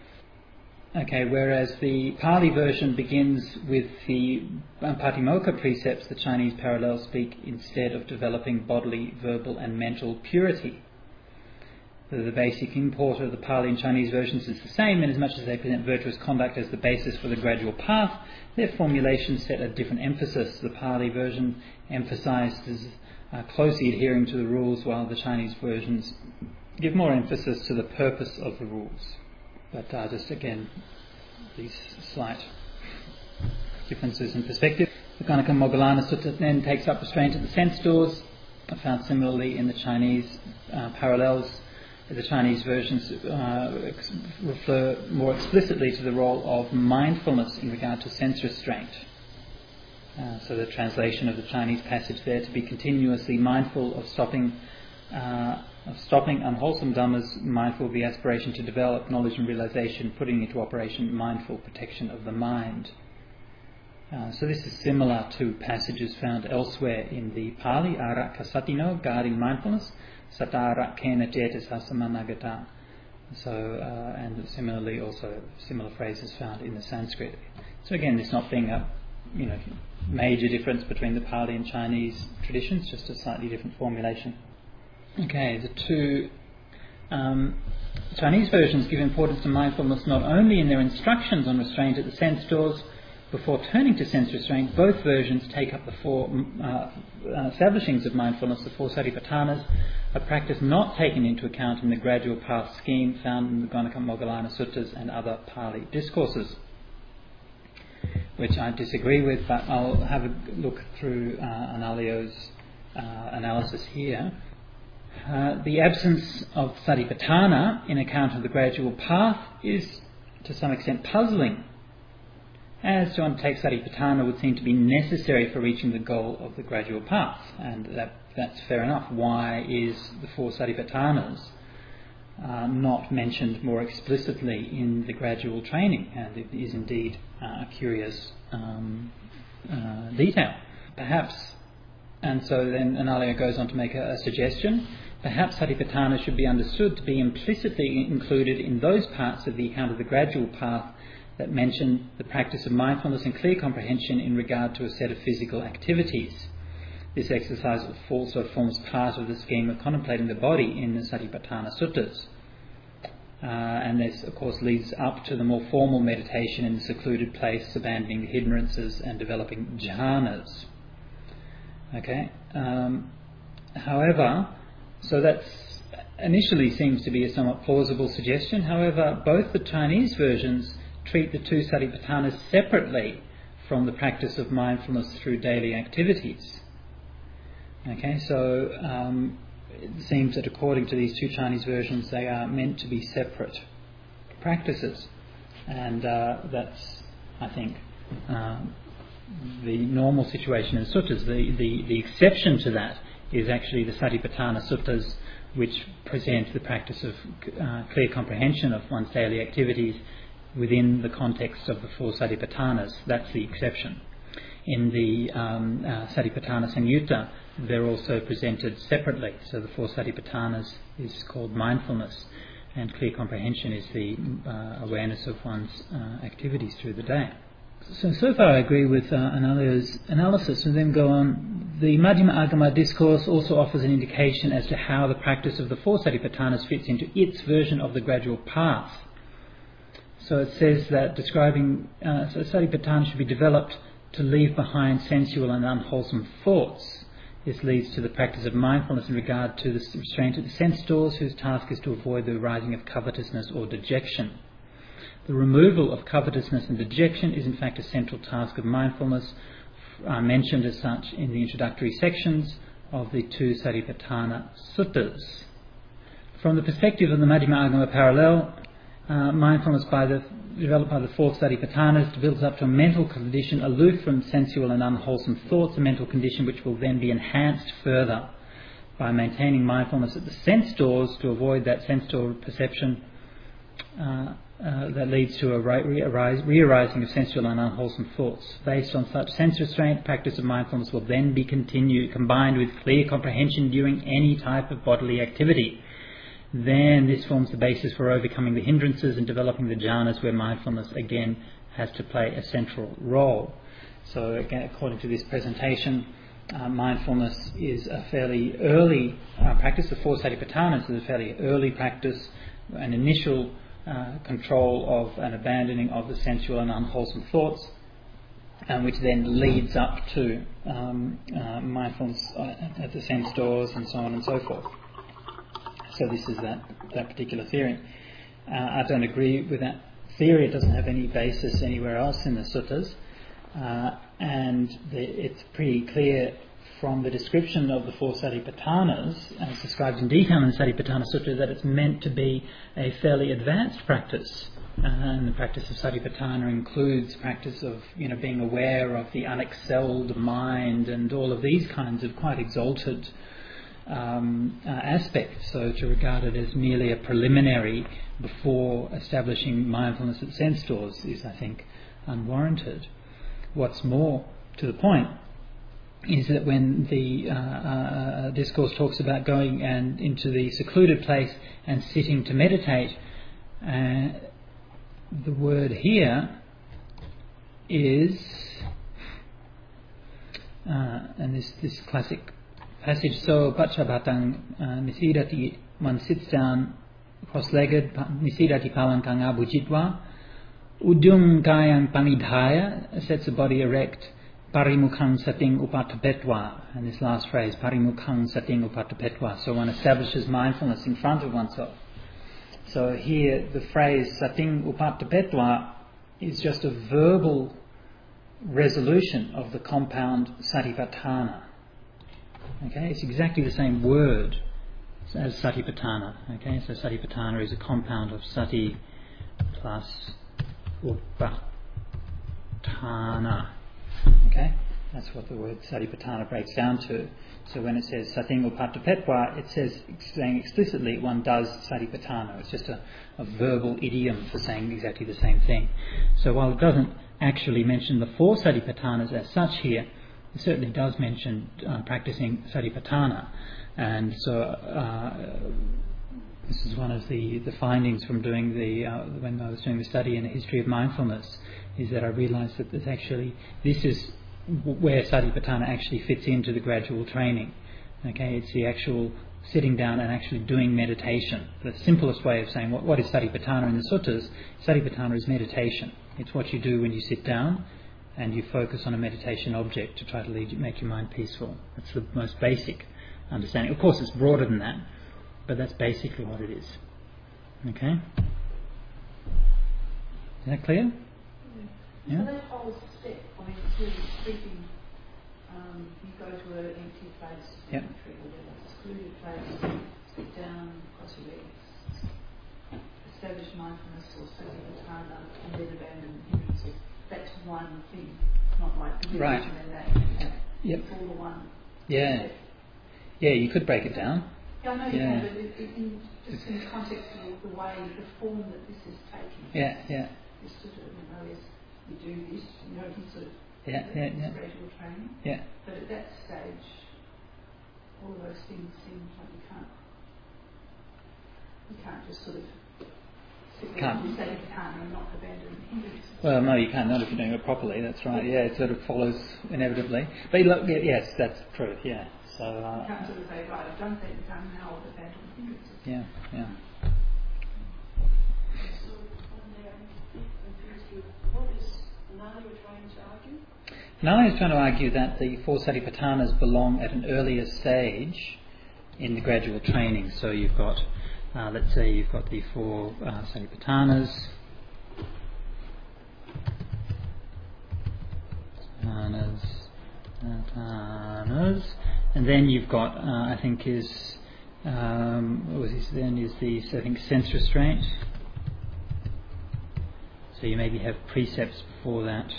Okay, whereas the Pali version begins with the Patimokkha precepts, the Chinese parallels speak instead of developing bodily, verbal and mental purity. The basic import of the Pali and Chinese versions is the same, and as much as they present virtuous conduct as the basis for the gradual path, their formulations set a different emphasis. The Pali version emphasizes uh, closely adhering to the rules, while the Chinese versions give more emphasis to the purpose of the rules. But uh, just again, these slight differences in perspective. The Ganaka Moggallana Sutta then takes up restraint at the sense doors, found similarly in the Chinese uh, parallels. The Chinese versions uh, ex- refer more explicitly to the role of mindfulness in regard to sense restraint. Uh, so the translation of the Chinese passage there, to be continuously mindful of stopping uh, of stopping unwholesome dhammas, mindful of the aspiration to develop knowledge and realization, putting into operation mindful protection of the mind. Uh, so this is similar to passages found elsewhere in the Pali, Arakka Satino, guarding mindfulness, Satara Kena Jetasa Samanagata. So, uh, and similarly also similar phrases found in the Sanskrit. So again, this not being a you know major difference between the Pali and Chinese traditions, just a slightly different formulation. Okay, the two um, Chinese versions give importance to mindfulness not only in their instructions on restraint at the sense doors, before turning to sense restraint, both versions take up the four uh, establishings of mindfulness, the four satipatthanas, a practice not taken into account in the gradual path scheme found in the Ganaka Moggallana Suttas and other Pali discourses, which I disagree with, but I'll have a look through uh, Analayo's uh, analysis here. Uh, the absence of satipatthana in account of the gradual path is to some extent puzzling, as to undertake satipatthana would seem to be necessary for reaching the goal of the gradual path, and that, that's fair enough. Why is the four satipatthanas uh, not mentioned more explicitly in the gradual training? And it is indeed uh, a curious um, uh, detail. Perhaps, and so then Analayo goes on to make a, a suggestion, perhaps satipatthana should be understood to be implicitly included in those parts of the account of the gradual path that mention the practice of mindfulness and clear comprehension in regard to a set of physical activities. This exercise also forms part of the scheme of contemplating the body in the Satipatthana Suttas. Uh, and this, of course, leads up to the more formal meditation in the secluded place, abandoning the hindrances and developing jhanas. Okay. Um, however, so that's initially seems to be a somewhat plausible suggestion. However, both the Chinese versions treat the two satipatthanas separately from the practice of mindfulness through daily activities. Okay, so um, it seems that according to these two Chinese versions, they are meant to be separate practices, and uh, that's, I think, uh, the normal situation in suttas. The, the, the exception to that is actually the Satipatthana Suttas, which present the practice of uh, clear comprehension of one's daily activities within the context of the four Satipatthanas. That's the exception. In the um, uh, Satipatthana Samyutta, they're also presented separately. So the four Satipatthanas is called mindfulness, and clear comprehension is the uh, awareness of one's uh, activities through the day. So, so far I agree with uh, Analayo's analysis, and then go on. The Madhyama Agama discourse also offers an indication as to how the practice of the four Satipatthanas fits into its version of the gradual path. So it says that describing uh, so satipatthana should be developed to leave behind sensual and unwholesome thoughts. This leads to the practice of mindfulness in regard to the restraint of the sense doors, whose task is to avoid the arising of covetousness or dejection. The removal of covetousness and dejection is in fact a central task of mindfulness, uh, mentioned as such in the introductory sections of the two Satipatthana Suttas. From the perspective of the Madhyama Agama parallel, Uh, mindfulness by the, developed by the four Satipatthanas builds up to a mental condition aloof from sensual and unwholesome thoughts, a mental condition which will then be enhanced further by maintaining mindfulness at the sense doors to avoid that sense door perception uh, uh, that leads to a re-arise, re-arising of sensual and unwholesome thoughts. Based on such sense restraint, practice of mindfulness will then be continued, combined with clear comprehension during any type of bodily activity. Then this forms the basis for overcoming the hindrances and developing the jhanas, where mindfulness again has to play a central role. So again, according to this presentation, uh, mindfulness is a fairly early uh, practice. The four Satipatthanas is a fairly early practice, an initial uh, control of an abandoning of the sensual and unwholesome thoughts, and which then leads up to um, uh, mindfulness uh, at the sense doors and so on and so forth. So this is that, that particular theory. Uh, I don't agree with that theory. It doesn't have any basis anywhere else in the suttas. Uh, and the, it's pretty clear from the description of the four Satipatthanas, as described in detail in the Satipatthana Sutta, that it's meant to be a fairly advanced practice. Uh, and the practice of Satipatthana includes practice of, you know, being aware of the unexcelled mind and all of these kinds of quite exalted Um, uh, aspect. So to regard it as merely a preliminary before establishing mindfulness at sense doors is, I think, unwarranted. What's more to the point is that when the uh, uh, discourse talks about going and into the secluded place and sitting to meditate, uh, the word here is, uh, and this this classic passage, so Pachabhatang uh, Nisidati, one sits down cross-legged, Nisidati Palankang Abhujitva, Udyung Kayang Panidhaya sets the body erect. Parimukhang Sating Upatapetwa. And this last phrase, Parimukhang Sating Upatapetwa. So one establishes mindfulness in front of oneself. So here the phrase Sating Upatapetwa is just a verbal resolution of the compound Satipatthana. Okay, it's exactly the same word as Satipatthana. Okay, so Satipatthana is a compound of Sati plus Upatthana. Okay, that's what the word Satipatthana breaks down to. So when it says Sating Upatapetwa, it says, saying explicitly one does Satipatthana. It's just a, a verbal idiom for saying exactly the same thing. So while it doesn't actually mention the four Satipatthanas as such here, it certainly does mention uh, practicing Satipatthana. And so uh, this is one of the, the findings from doing the uh, when I was doing the study in the history of mindfulness, is that I realised that there's actually this is where Satipatthana actually fits into the gradual training. Okay, it's the actual sitting down and actually doing meditation. The simplest way of saying what, what is Satipatthana in the suttas, Satipatthana is meditation. It's what you do when you sit down and you focus on a meditation object to try to lead, make your mind peaceful. That's the most basic understanding. Of course it's broader than that, but that's basically what it is. Okay? Is that clear? Yeah. So that whole step, I mean, it's really treating, um, you go to an empty place, yep. or whatever, secluded place, sit down, cross your legs, establish mindfulness or Satipatthana, and then abandon hindrances. That's one thing, not like this right. and then that and that. Yep. It's all the one. Yeah. Step. Yeah, you could break it down. Yeah, I know you yeah. can, but it, it, in, just in the context of the way, the form that this is taking. Yeah, yeah. It's sort of, you know, is you do this, you know, you sort of yeah, you know, yeah, yeah. gradual training. Yeah. But at that stage, all of those things seem like you can't, you can't just sort of sit there can't. and say you can't and not abandon hindrances. Well, no, you can't, not if you're doing it properly, that's right. Yeah, it sort of follows inevitably. But look, yes, that's true, yeah. So, uh, you can't sort of say, right, I've done Satipatthana, now I'll abandon hindrances. Yeah, yeah. So, when they are confused with what is Nali trying to argue? Nali is trying to argue that the four Satipatthanas belong at an earlier stage in the gradual training. So you've got, uh, let's say you've got the four uh, Satipatthanas, Satipatthanas, Satipatthanas, and then you've got, uh, I think is, um, what was this then, is the, I think, sense restraint. So you maybe have precepts before that.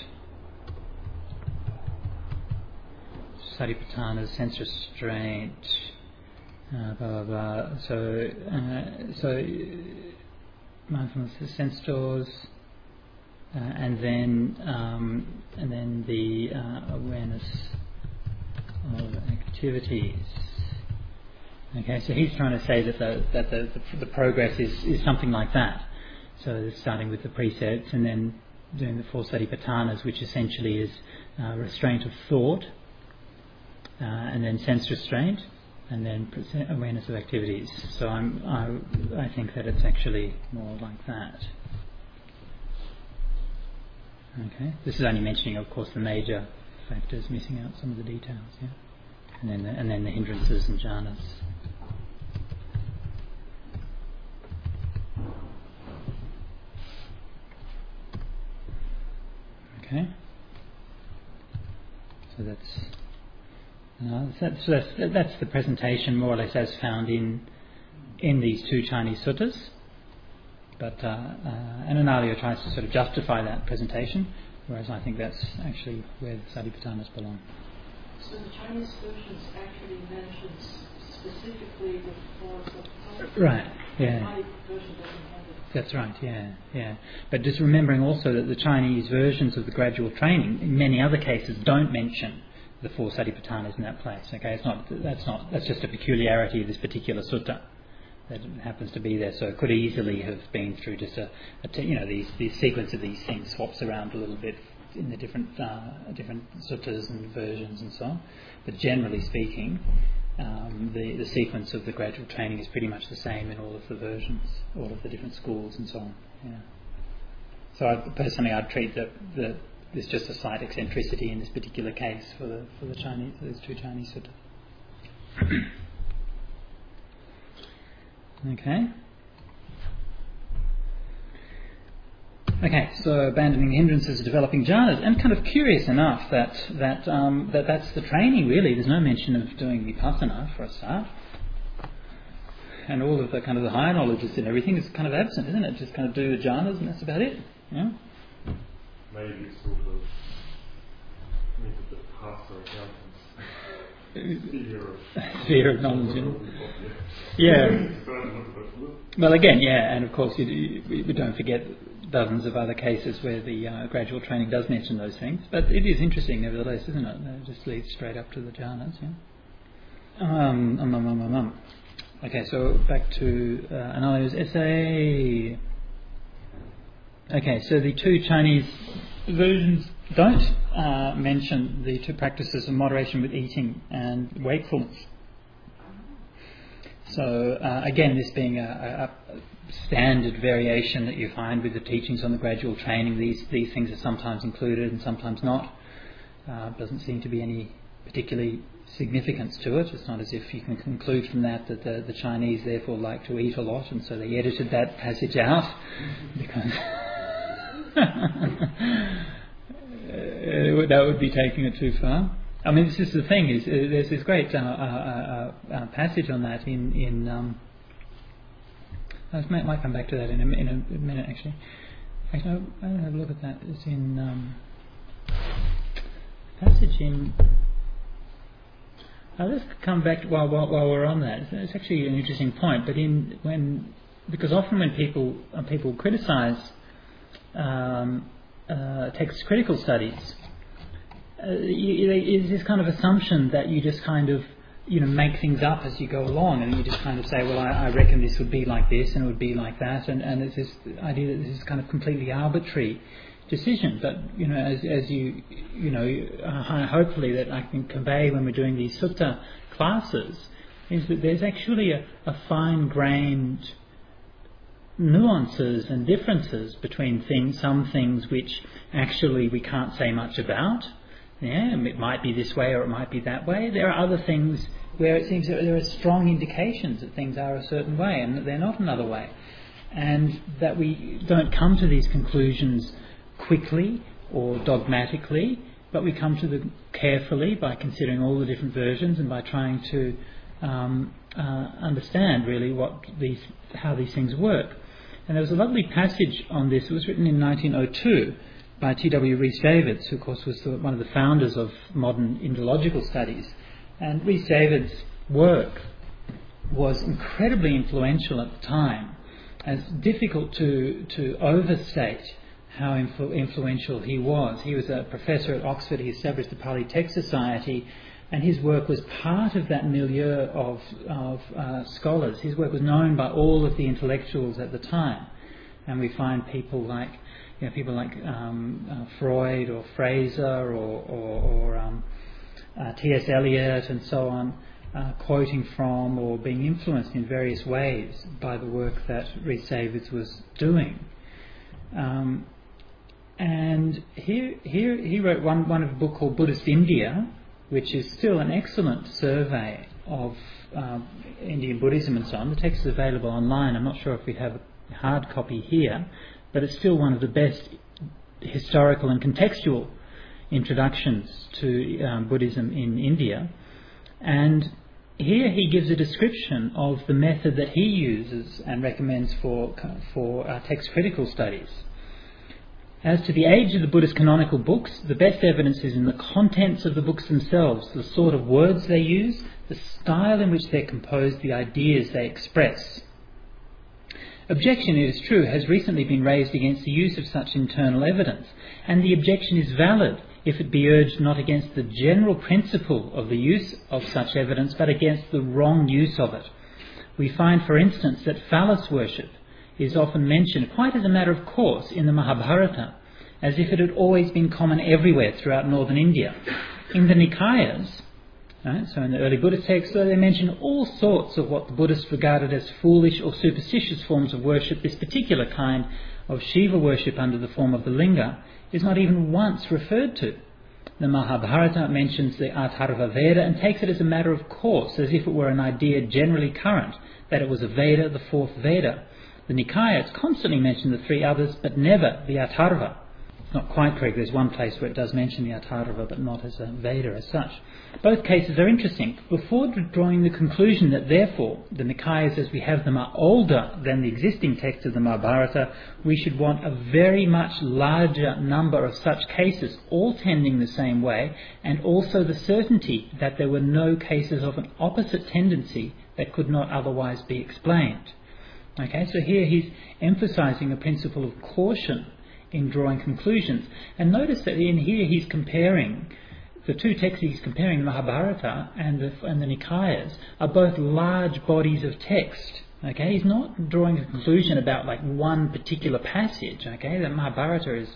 Satipatthana, sense restraint, uh, blah blah blah. So, uh, so mindfulness, sense doors, uh, and then um, and then the uh, awareness of activities. Okay, so he's trying to say that the that the, the, the progress is, is something like that. So starting with the precepts and then doing the four Satipatthanas, which essentially is uh, restraint of thought, uh, and then sense restraint, and then awareness of activities. So I'm, I, I think that it's actually more like that. Okay, this is only mentioning, of course, the major factors, missing out some of the details. Yeah, and then the, and then the hindrances and jhanas. Okay, so that's uh, that's, that's that's the presentation more or less as found in in these two Chinese suttas. But uh, uh, Anandalia tries to sort of justify that presentation, whereas I think that's actually where the Satipatthanas belong. So the Chinese versions actually mentions specifically the four Satipatthanas. Right. Yeah. The Pali version doesn't have it. That's right, yeah, yeah. But just remembering also that the Chinese versions of the gradual training, in many other cases, don't mention the four Satipatthanas in that place. Okay, it's not. That's not. That's just a peculiarity of this particular sutta that happens to be there. So it could easily have been through just a, a t- you know, these the sequence of these things swaps around a little bit in the different uh, different suttas and versions and so on. But generally speaking, Um, the, the sequence of the gradual training is pretty much the same in all of the versions, all of the different schools and so on. Yeah. So I, personally, I'd treat that the, there's just a slight eccentricity in this particular case for the for the Chinese, those two Chinese suttas. Okay. Okay, so abandoning hindrances, developing jhanas, and kind of curious enough that that um, that that's the training really. There's no mention of doing vipassana for a start, and all of the kind of the higher knowledges and everything is kind of absent, isn't it? Just kind of do the jhanas and that's about it. Yeah. Maybe it's sort of means a bit past our accountants. Sphere of, Sphere of knowledge. Yeah. yeah. Well, again, yeah, and of course you, you, we don't forget dozens of other cases where the uh, gradual training does mention those things, but it is interesting nevertheless, isn't it? It just leads straight up to the jhanas. Yeah. Um, um, um, um, um, um. Okay, so back to uh, Analayo's essay. Okay, so the two Chinese versions don't uh, mention the two practices of moderation with eating and wakefulness. So uh, again, this being a, a, a standard variation that you find with the teachings on the gradual training, these these things are sometimes included and sometimes not. Uh, doesn't seem to be any particularly significance to it. It's not as if you can conclude from that that the, the Chinese therefore like to eat a lot, and so they edited that passage out because that would be taking it too far. I mean, this is the thing: is uh, there's this great uh, uh, uh, uh, passage on that in in. Um, I might, might come back to that in a, in a minute, actually. Actually, I don't have a look at that. It's in um, passage in. Uh, let's come back to, while, while while we're on that. It's, it's actually an interesting point. But in when because often when people uh, people criticise um, uh, text critical studies. Uh, is this kind of assumption that you just kind of, you know, make things up as you go along, and you just kind of say, well, I, I reckon this would be like this and it would be like that, and, and it's this idea that this is kind of completely arbitrary decision. But, you know, as, as you, you know, uh, hopefully that I can convey when we're doing these sutta classes, is that there's actually a, a fine-grained nuances and differences between things, some things which actually we can't say much about. Yeah, it might be this way or it might be that way. There are other things where it seems that there are strong indications that things are a certain way and that they're not another way. And that we don't come to these conclusions quickly or dogmatically, but we come to them carefully by considering all the different versions and by trying to um, uh, understand really what these, how these things work. And there was a lovely passage on this. It was written in nineteen oh two. By T W Rhys-Davids, who of course was the, one of the founders of modern Indological studies. And Rhys-Davids' work was incredibly influential at the time, as difficult to, to overstate how influ- influential he was. He was a professor at Oxford. He established the Pali Text Society, and his work was part of that milieu of, of uh, scholars. His work was known by all of the intellectuals at the time. And we find people like You know, people like um, uh, Freud or Fraser or, or, or um, uh, T S Eliot and so on, uh, quoting from or being influenced in various ways by the work that Rhys-Davids was doing. Um, and here, here he wrote one, one of a book called Buddhist India, which is still an excellent survey of uh, Indian Buddhism and so on. The text is available online. I'm not sure if we have a hard copy here, but it's still one of the best historical and contextual introductions to um, Buddhism in India. And here he gives a description of the method that he uses and recommends for, for uh, text critical studies. As to the age of the Buddhist canonical books, the best evidence is in the contents of the books themselves, the sort of words they use, the style in which they're composed, the ideas they express. Objection, it is true, has recently been raised against the use of such internal evidence, and the objection is valid if it be urged not against the general principle of the use of such evidence, but against the wrong use of it. We find, for instance, that phallus worship is often mentioned quite as a matter of course in the Mahabharata, as if it had always been common everywhere throughout northern India. In the Nikayas, Right? So in the early Buddhist texts, they mention all sorts of what the Buddhists regarded as foolish or superstitious forms of worship. This particular kind of Shiva worship under the form of the linga is not even once referred to. The Mahabharata mentions the Atharva Veda and takes it as a matter of course, as if it were an idea generally current, that it was a Veda, the fourth Veda. The Nikayas constantly mention the three others, but never the Atharva. It's not quite correct. There's one place where it does mention the Atharva, but not as a Veda as such. Both cases are interesting. Before drawing the conclusion that therefore the Nikayas as we have them are older than the existing text of the Mahabharata, we should want a very much larger number of such cases, all tending the same way, and also the certainty that there were no cases of an opposite tendency that could not otherwise be explained. Okay, so here he's emphasizing a principle of caution in drawing conclusions. And notice that in here he's comparing, the two texts he's comparing, the Mahabharata and the, and the Nikayas, are both large bodies of text. Okay, he's not drawing a conclusion about like one particular passage. Okay, the Mahabharata is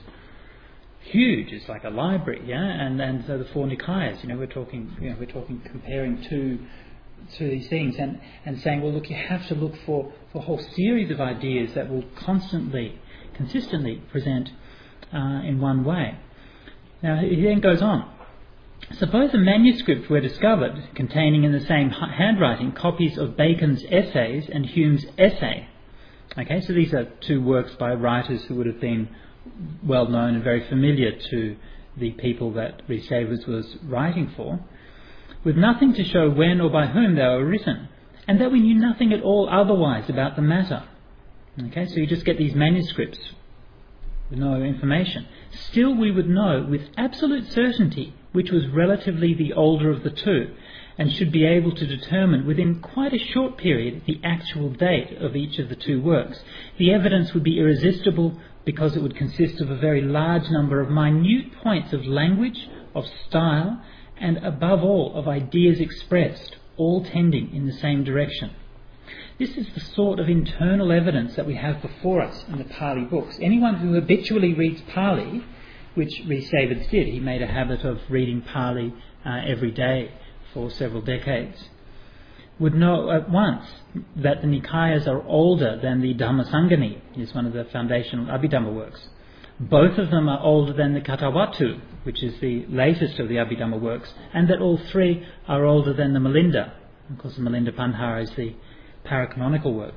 huge, it's like a library, yeah, and, and so the four Nikayas, you know, we're talking, you know, we're talking comparing two to these things and, and saying, well, look, you have to look for, for a whole series of ideas that will constantly, consistently present uh, in one way. Now, he then goes on. Suppose a manuscript were discovered containing in the same handwriting copies of Bacon's essays and Hume's essay. Okay, so these are two works by writers who would have been well known and very familiar to the people that Rhys Davids was writing for, with nothing to show when or by whom they were written, and that we knew nothing at all otherwise about the matter. Okay, so you just get these manuscripts with no information. Still we would know with absolute certainty which was relatively the older of the two, and should be able to determine within quite a short period the actual date of each of the two works. The evidence would be irresistible because it would consist of a very large number of minute points of language, of style, and above all of ideas expressed, all tending in the same direction. This is the sort of internal evidence that we have before us in the Pali books. Anyone who habitually reads Pali, which Rhys Davids did, he made a habit of reading Pali uh, every day for several decades, would know at once that the Nikayas are older than the Dhammasangani, is one of the foundational Abhidhamma works. Both of them are older than the Katawatu, which is the latest of the Abhidhamma works, and that all three are older than the Milinda. Of course, the Milinda Panhara is the paracanonical work.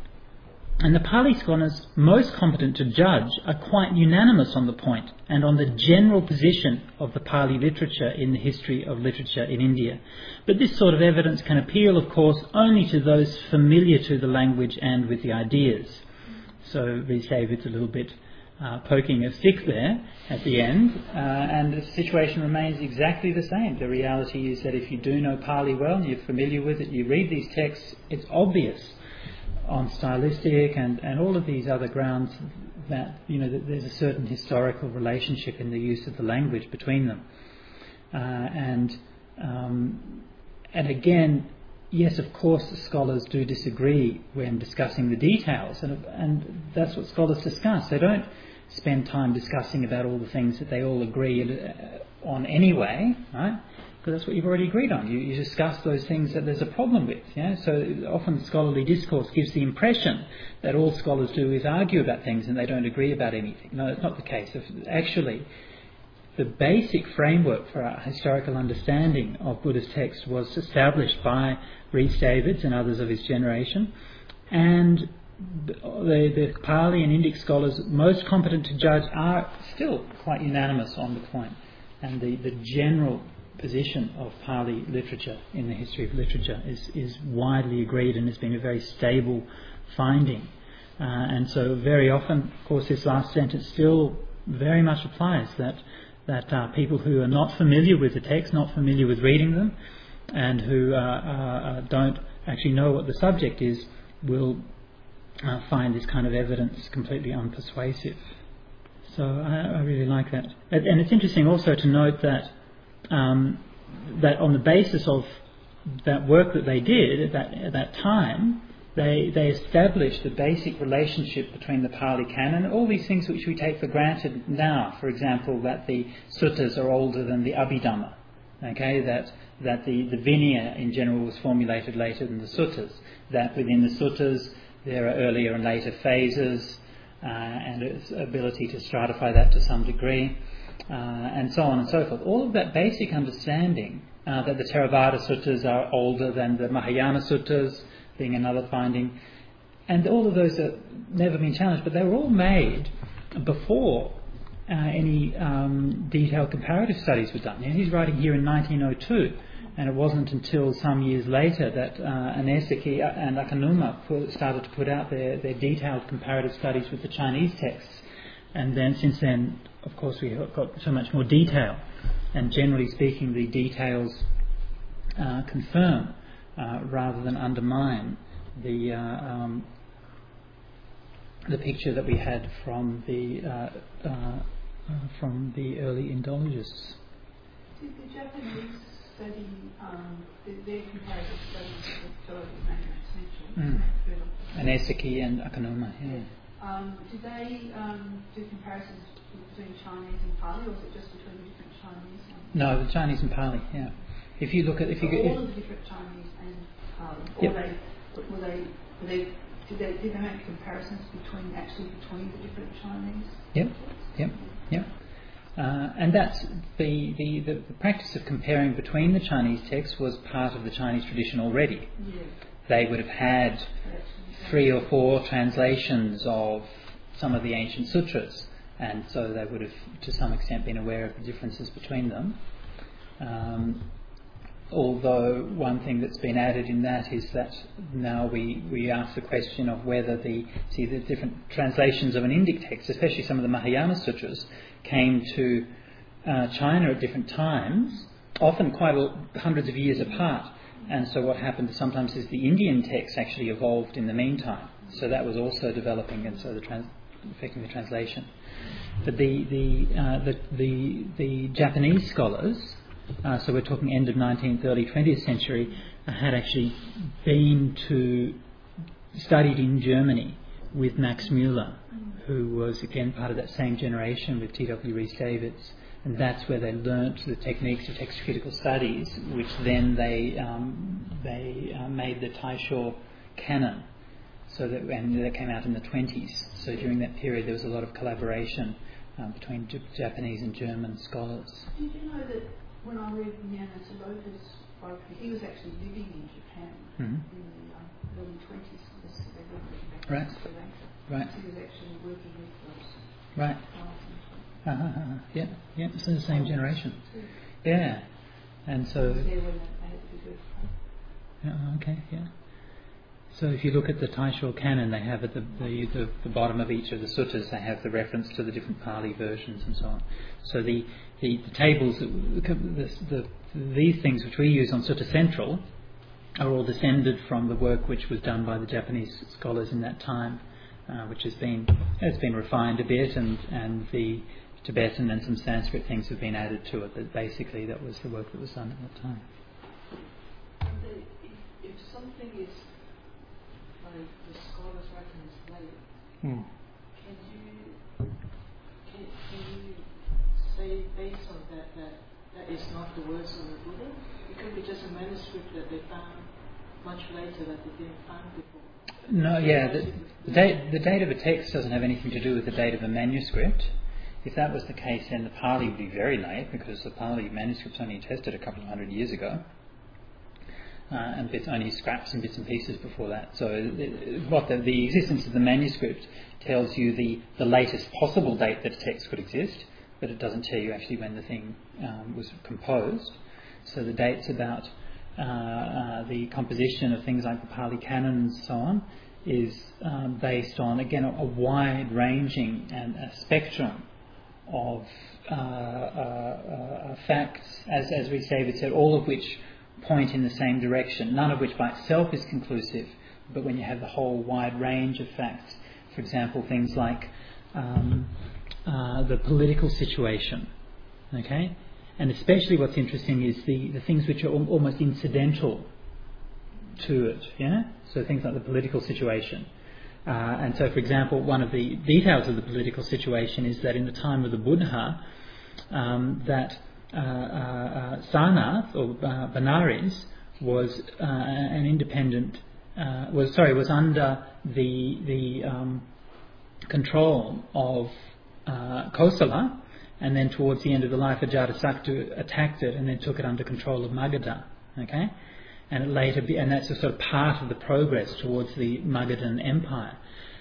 And the Pali scholars most competent to judge are quite unanimous on the point and on the general position of the Pali literature in the history of literature in India. But this sort of evidence can appeal, of course, only to those familiar to the language and with the ideas. So Rhys Davids a little bit Uh, poking a stick there at the end, uh, and the situation remains exactly the same. The reality is that if you do know Pali well and you're familiar with it, you read these texts, it's obvious on stylistic and, and all of these other grounds that, you know, that there's a certain historical relationship in the use of the language between them. Uh, and um, and again, yes, of course, the scholars do disagree when discussing the details, and and that's what scholars discuss. They don't spend time discussing about all the things that they all agree on anyway, right? Because that's what you've already agreed on. You, you discuss those things that there's a problem with. Yeah? So often scholarly discourse gives the impression that all scholars do is argue about things and they don't agree about anything. No, it's not the case. Actually, the basic framework for our historical understanding of Buddhist text was established by Rhys Davids and others of his generation, and the, the Pali and Indic scholars most competent to judge are still quite unanimous on the point, and the, the general position of Pali literature in the history of literature is, is widely agreed and has been a very stable finding. Uh, and so very often, of course, this last sentence still very much applies, that that uh, people who are not familiar with the text, not familiar with reading them, and who uh, uh, don't actually know what the subject is, will uh, find this kind of evidence completely unpersuasive. So I, I really like that. And, and it's interesting also to note that um, that on the basis of that work that they did at that, at that time, They, they established the basic relationship between the Pali Canon, all these things which we take for granted now. For example, that the suttas are older than the Abhidhamma. Okay, that that the, the Vinaya in general was formulated later than the suttas. That within the suttas there are earlier and later phases, uh, and its ability to stratify that to some degree, uh, and so on and so forth. All of that basic understanding uh, that the Theravada suttas are older than the Mahayana suttas, being another finding, and all of those have never been challenged, but they were all made before uh, any um, detailed comparative studies were done. And he's writing here in nineteen oh two, and it wasn't until some years later that uh, Anesaki and Akanuma put, started to put out their, their detailed comparative studies with the Chinese texts. And then, since then, of course, we've got so much more detail. And generally speaking, the details uh, confirm uh, rather than undermine the uh, um, the picture that we had from the uh, uh, uh, from the early Indologists. Did the Japanese study um, did their comparative studies with Philip Emmanuel Mm. Anesaki and Akanuma, yeah. Yes. Um, did they um, do comparisons between Chinese and Pali, or was it just between the different Chinese? And No, the Chinese and Pali, yeah. If you look at, if you so get, all if, of the different Chinese and Pali, or Yep. they were they were they did they did they make comparisons between actually between the different Chinese? Yep, yep, yep. Uh, and that's the, the, the, the practice of comparing between the Chinese texts was part of the Chinese tradition already. Yeah. They would have had three or four translations of some of the ancient sutras, and so they would have to some extent been aware of the differences between them. Um, although one thing that's been added in that is that now we, we ask the question of whether the see the different translations of an Indic text, especially some of the Mahayana sutras, came to uh, China at different times, often quite a, hundreds of years apart. And so what happened sometimes is the Indian text actually evolved in the meantime. So that was also developing, and so the trans- affecting the translation. But the the uh, the, the the Japanese scholars, uh, so we're talking end of nineteenth, early twentieth century, uh, had actually been to studied in Germany with Max Müller, who was again part of that same generation with T W Rhys Davids. And that's where they learnt the techniques of text critical studies, which then they um, they uh, made the Taisho canon. So that and that came out in the twenties. So during that period, there was a lot of collaboration uh, between J- Japanese and German scholars. Did you know that when I read Nyanna Taloka's biography, he was actually living in Japan Mm-hmm. in the um, early twenties. Right. Right. He was actually working with those. Right. Uh, uh, uh, yeah, yeah, it's in the same generation. Yeah, and so. Yeah, okay, yeah. So if you look at the Taisho canon, they have at the, the, the, the bottom of each of the suttas, they have the reference to the different Pali versions and so on. So the, the, the tables, the, the, these things which we use on Sutta Central are all descended from the work which was done by the Japanese scholars in that time, uh, which has been it's been refined a bit, and, and the Tibetan and some Sanskrit things have been added to it, but basically that was the work that was done at that time. If, if something is like the scholars reckon is late, Hmm. can you can, can you say based on that that that is not the words of the Buddha? It could be just a manuscript that they found much later that they didn't find before. No, yeah, the, the date the date of a text doesn't have anything to do with the date of a manuscript. If that was the case, then the Pali would be very late, because the Pali manuscript's only attested a couple of hundred years ago, uh, and bits, only scraps and bits and pieces before that. So, it, what the, the existence of the manuscript tells you the, the latest possible date that a text could exist, but it doesn't tell you actually when the thing um, was composed. So the dates about uh, uh, the composition of things like the Pali canon and so on is um, based on, again, a, a wide-ranging and a spectrum of uh, uh, uh, facts, as, as Rhys Davids said, all of which point in the same direction, none of which by itself is conclusive, but when you have the whole wide range of facts, for example, things like um, uh, the political situation, okay? And especially what's interesting is the, the things which are al- almost incidental to it, yeah? So things like the political situation. Uh, and so, for example, one of the details of the political situation is that in the time of the Buddha, um, that uh, uh, uh, uh, Sarnath or uh, Benares was uh, an independent. Uh, was sorry was under the the um, control of uh, Kosala, and then towards the end of the life, Ajatasattu attacked it and then took it under control of Magadha. Okay, and it later be, and that's a sort of part of the progress towards the Magadhan Empire.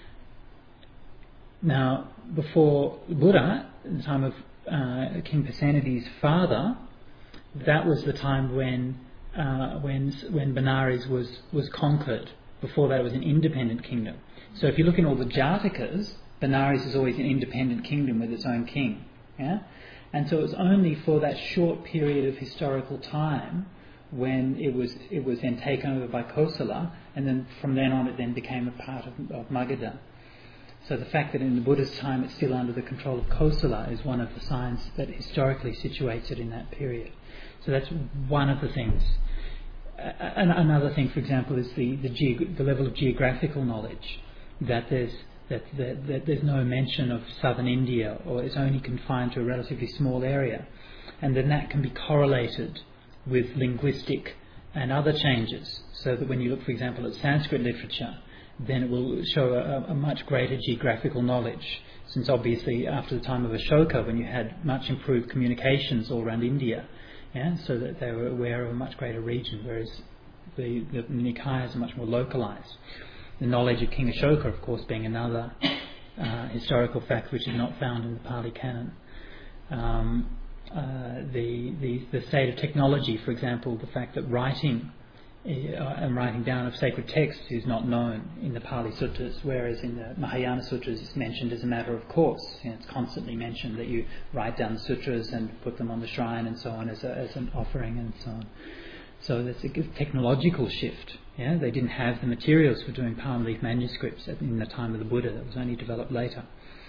Now, before Buddha, in the time of uh, King Pasenadi's father, that was the time when uh, when when Benares was was conquered. Before that, it was an independent kingdom. So, if you look in all the Jatakas, Benares is always an independent kingdom with its own king. Yeah, and so it was only for that short period of historical time when it was it was then taken over by Kosala, and then from then on, it then became a part of, of Magadha. So the fact that in the Buddha's time it's still under the control of Kosala is one of the signs that historically situates it in that period. So that's one of the things. Uh, another thing, for example, is the the, geog- the level of geographical knowledge. That there's that, that, that there's no mention of southern India, or it's only confined to a relatively small area, and then that can be correlated with linguistic and other changes. So that when you look, for example, at Sanskrit literature, then it will show a, a much greater geographical knowledge, since obviously after the time of Ashoka, when you had much improved communications all around India, yeah, so that they were aware of a much greater region, whereas the, the Nikayas are much more localized. The knowledge of King Ashoka, of course, being another uh, historical fact which is not found in the Pali Canon. Um, uh, the, the, the state of technology, for example, the fact that writing and writing down of sacred texts is not known in the Pali Suttas, whereas in the Mahayana Sutras it's mentioned as a matter of course. You know, it's constantly mentioned that you write down the sutras and put them on the shrine and so on as, a, as an offering and so on. So that's a technological shift. Yeah, they didn't have the materials for doing palm leaf manuscripts in the time of the Buddha. That was only developed later.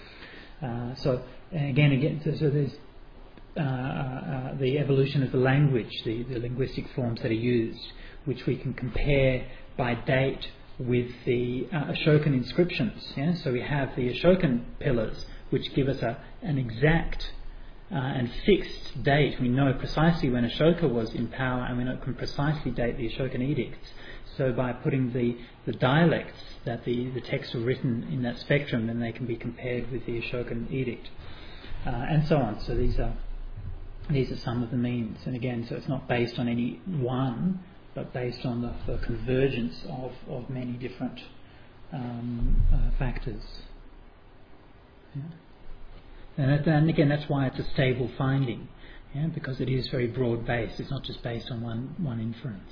Uh, so again, again, so, so there's uh, uh, the evolution of the language, the, the linguistic forms that are used, which we can compare by date with the uh, Ashokan inscriptions. Yeah? So we have the Ashokan pillars, which give us a, an exact uh, and fixed date. We know precisely when Ashoka was in power, and we know, can precisely date the Ashokan edicts. So by putting the, the dialects that the, the texts were written in that spectrum, then they can be compared with the Ashokan edict, uh, and so on. So these are these are some of the means. And again, so it's not based on any one, but based on the, the convergence of, of many different um, uh, factors. Yeah. And, that, and again, that's why it's a stable finding, yeah, because it is very broad-based. It's not just based on one, one inference.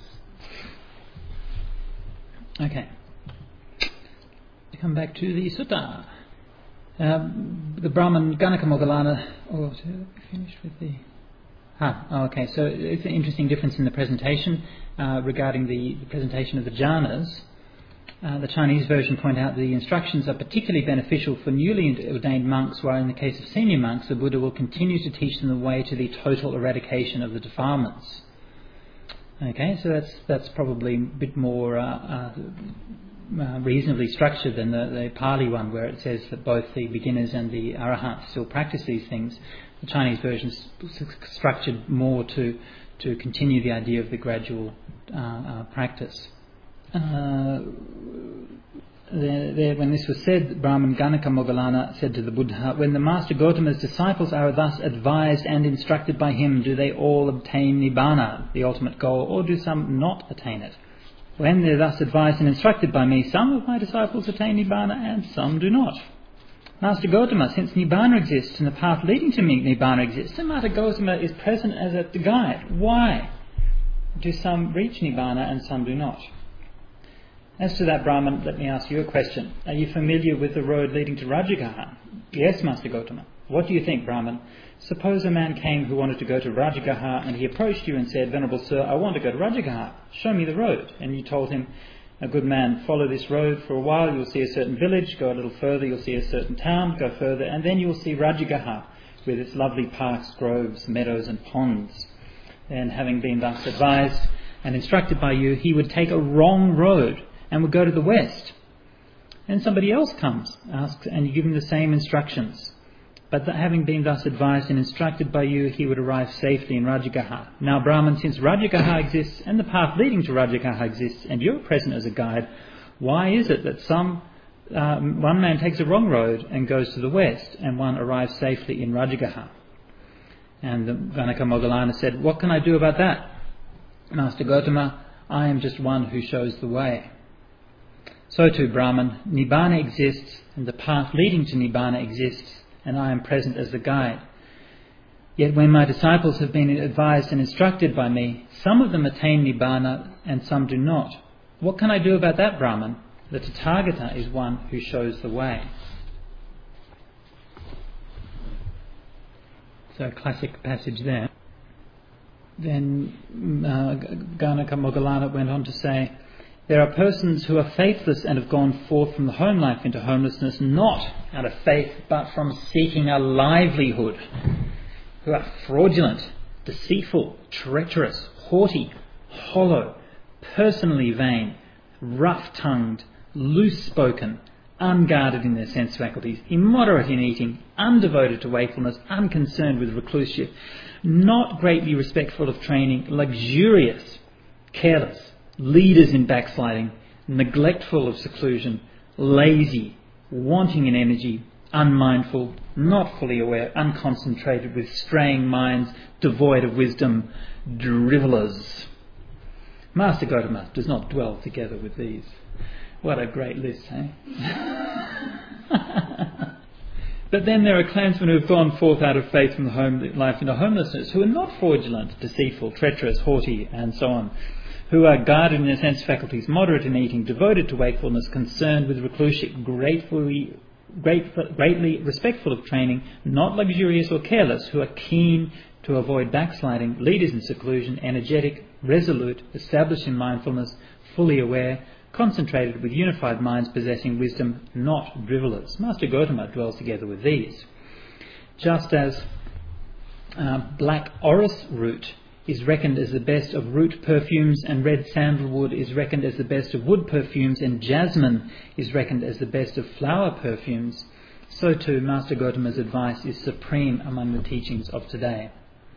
Okay. To come back to the sutta. Um, the Brahman Ganaka Moggallana... Oh, have we finished with the... Ah, oh, okay. So it's an interesting difference in the presentation uh, regarding the, the presentation of the jhanas. Uh, the Chinese version point out that the instructions are particularly beneficial for newly ordained monks, while in the case of senior monks, the Buddha will continue to teach them the way to the total eradication of the defilements. Okay, so that's that's probably a bit more uh, uh, uh, reasonably structured than the, the Pali one, where it says that both the beginners and the arahants still practice these things. The Chinese version is structured more to to continue the idea of the gradual uh, uh, practice. Uh, there, there, when this was said, Brahman Ganaka Moggallana said to the Buddha, "When the Master Gautama's disciples are thus advised and instructed by him, do they all obtain Nibbana, the ultimate goal, or do some not attain it? When they're thus advised and instructed by me, some of my disciples attain Nibbana and some do not. Master Gautama, since Nibbana exists and the path leading to Nibbana exists, and Master Gautama is present as a guide, why do some reach Nibbana and some do not?" As to that, Brahman, let me ask you a question. Are you familiar with the road leading to Rajagaha? Yes, Master Gautama. What do you think, Brahman? Suppose a man came who wanted to go to Rajagaha, and he approached you and said, "Venerable Sir, I want to go to Rajagaha. Show me the road." And you told him, "A good man, follow this road for a while, you'll see a certain village, go a little further, you'll see a certain town, go further, and then you'll see Rajagaha, with its lovely parks, groves, meadows and ponds." And having been thus advised and instructed by you, he would take a wrong road and would go to the west. And somebody else comes, asks, and you give him the same instructions. But that having been thus advised and instructed by you, he would arrive safely in Rajagaha. Now, Brahman, since Rajagaha exists and the path leading to Rajagaha exists, and you're present as a guide, why is it that some um, one man takes a wrong road and goes to the west, and one arrives safely in Rajagaha? And the Ganaka Moggallana said, what can I do about that? Master Gotama, I am just one who shows the way. So too, Brahman, Nibbana exists, and the path leading to Nibbana exists, and I am present as the guide. Yet when my disciples have been advised and instructed by me, some of them attain Nibbana and some do not. What can I do about that, Brahman? The Tathagata is one who shows the way. So a classic passage there. Then uh, Ganaka Moggallana went on to say, there are persons who are faithless and have gone forth from the home life into homelessness, not out of faith, but from seeking a livelihood, who are fraudulent, deceitful, treacherous, haughty, hollow, personally vain, rough-tongued, loose-spoken, unguarded in their sense faculties, immoderate in eating, undevoted to wakefulness, unconcerned with recluseship, not greatly respectful of training, luxurious, careless, leaders in backsliding, neglectful of seclusion, lazy, wanting in energy, unmindful, not fully aware, unconcentrated, with straying minds, devoid of wisdom, drivellers. Master Gotama does not dwell together with these. What a great list, eh? But then there are clansmen who have gone forth out of faith from the home life into homelessness, who are not fraudulent, deceitful, treacherous, haughty, and so on, who are guarded in their sense faculties, moderate in eating, devoted to wakefulness, concerned with recluseship, gratefully, great, greatly respectful of training, not luxurious or careless, who are keen to avoid backsliding, leaders in seclusion, energetic, resolute, established in mindfulness, fully aware, concentrated with unified minds, possessing wisdom, not drivellers. Master Gotama dwells together with these. Just as uh, black orris root is reckoned as the best of root perfumes, and red sandalwood is reckoned as the best of wood perfumes, and jasmine is reckoned as the best of flower perfumes, so too Master Gotama's advice is supreme among the teachings of today.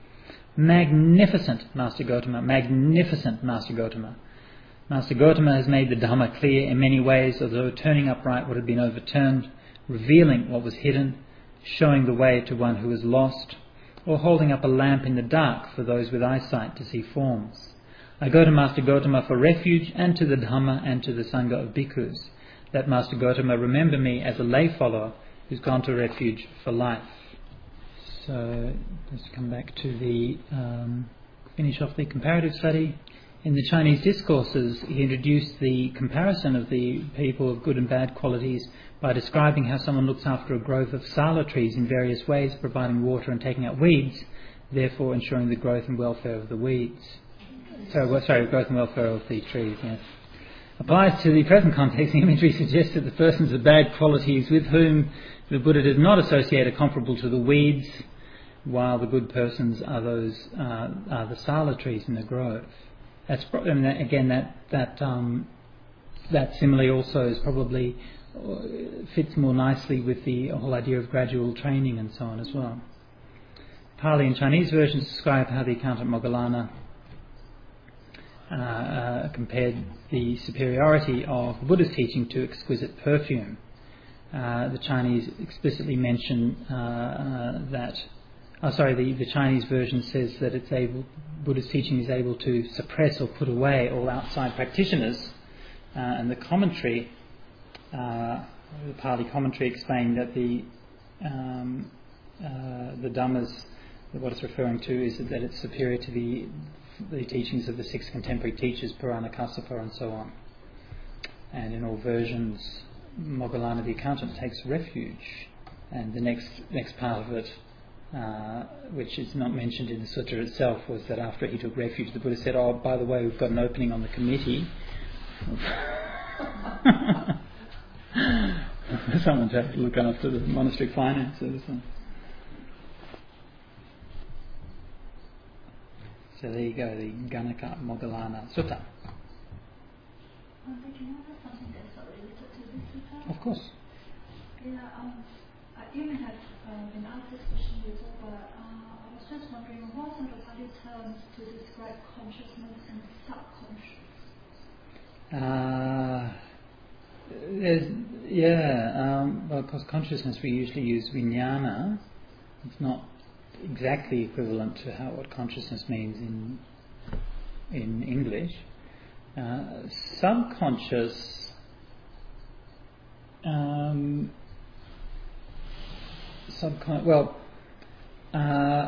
Magnificent Master Gotama, magnificent Master Gotama. Master Gotama has made the Dhamma clear in many ways, although turning upright what had been overturned, revealing what was hidden, showing the way to one who is lost, or holding up a lamp in the dark for those with eyesight to see forms. I go to Master Gotama for refuge, and to the Dhamma and to the Sangha of bhikkhus, that Master Gotama remember me as a lay follower who's gone to refuge for life. So let's come back to the um, finish off the comparative study. In the Chinese discourses, he introduced the comparison of the people of good and bad qualities by describing how someone looks after a grove of sala trees in various ways, providing water and taking out weeds, therefore ensuring the growth and welfare of the weeds. So, well, sorry, growth and welfare of the trees, yes. Applies to the present context. The imagery suggests that the persons of bad qualities with whom the Buddha does not associate are comparable to the weeds, while the good persons are those uh, are the sala trees in the grove. That's pro- and that, again that that um, that simile also is probably uh, fits more nicely with the whole idea of gradual training and so on as well. Pali and Chinese versions describe how the accountant Moggallana uh, uh, compared the superiority of the Buddha's teaching to exquisite perfume. Uh, the Chinese explicitly mention uh, uh, that. Oh, sorry, the, the Chinese version says that it's able, Buddha's teaching is able to suppress or put away all outside practitioners. Uh, and the commentary, uh, the Pali commentary explained that the um, uh, the Dhammas, what it's referring to is that it's superior to the the teachings of the six contemporary teachers, Purana Kassapa and so on. And in all versions, Moggallana the accountant takes refuge. And the next next part of it, Uh, which is not mentioned in the sutta itself, was that after he took refuge, the Buddha said, "Oh, by the way, we've got an opening on the committee." Someone to have to look after the monastery finances. So there you go, the Ganaka Moggallana Sutta. Um, but you know that's something that's not related to this sutta? Of course. Yeah, um, I even have uh, been asked this question before, but uh, I was just wondering what are the Pali terms to describe consciousness and subconscious? Uh, there's, yeah, um, well, because consciousness we usually use vijnana. It's not exactly equivalent to how what consciousness means in in English. Uh, subconscious. Um, subcon- well, uh,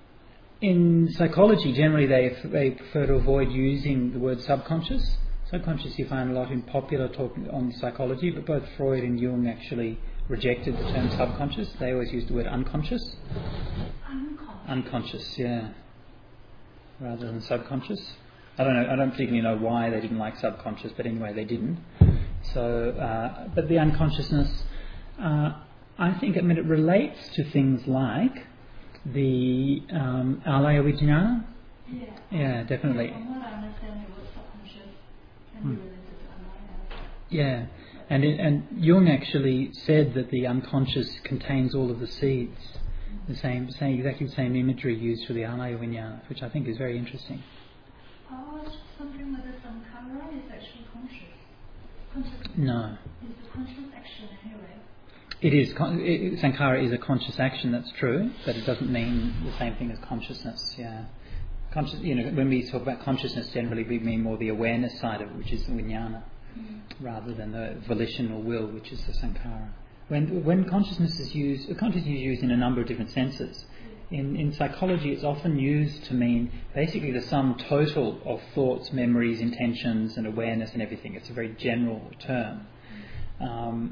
in psychology, generally they they prefer to avoid using the word subconscious. Subconscious you find a lot in popular talk on psychology, but both Freud and Jung actually rejected the term subconscious. They always used the word unconscious. Unconscious. Unconscious, yeah, rather than subconscious. I don't know. I don't particularly know why they didn't like subconscious, but anyway, they didn't. So, uh, but the unconsciousness, uh, I think, I mean, it relates to things like the um, alaya vijnana. Yeah. Yeah, definitely. From what I understand, the word subconscious can Hmm. be related to alaya. Yeah, and it, and Jung actually said that the unconscious contains all of the seeds, the same, same exactly the same imagery used for the alaya vijnana, which I think is very interesting. I was just wondering whether sankhara is actually conscious. Conscious. No. It's a conscious action anyway. It is con- it, sankhara is a conscious action. That's true, but it doesn't mean the same thing as consciousness. Yeah, conscious. You know, when we talk about consciousness, generally we mean more the awareness side of it, which is the vijnana, Mm. rather than the volitional will, which is the sankhara. When when consciousness is used, consciousness is used in a number of different senses. In in psychology, it's often used to mean basically the sum total of thoughts, memories, intentions, and awareness, and everything. It's a very general term. Um,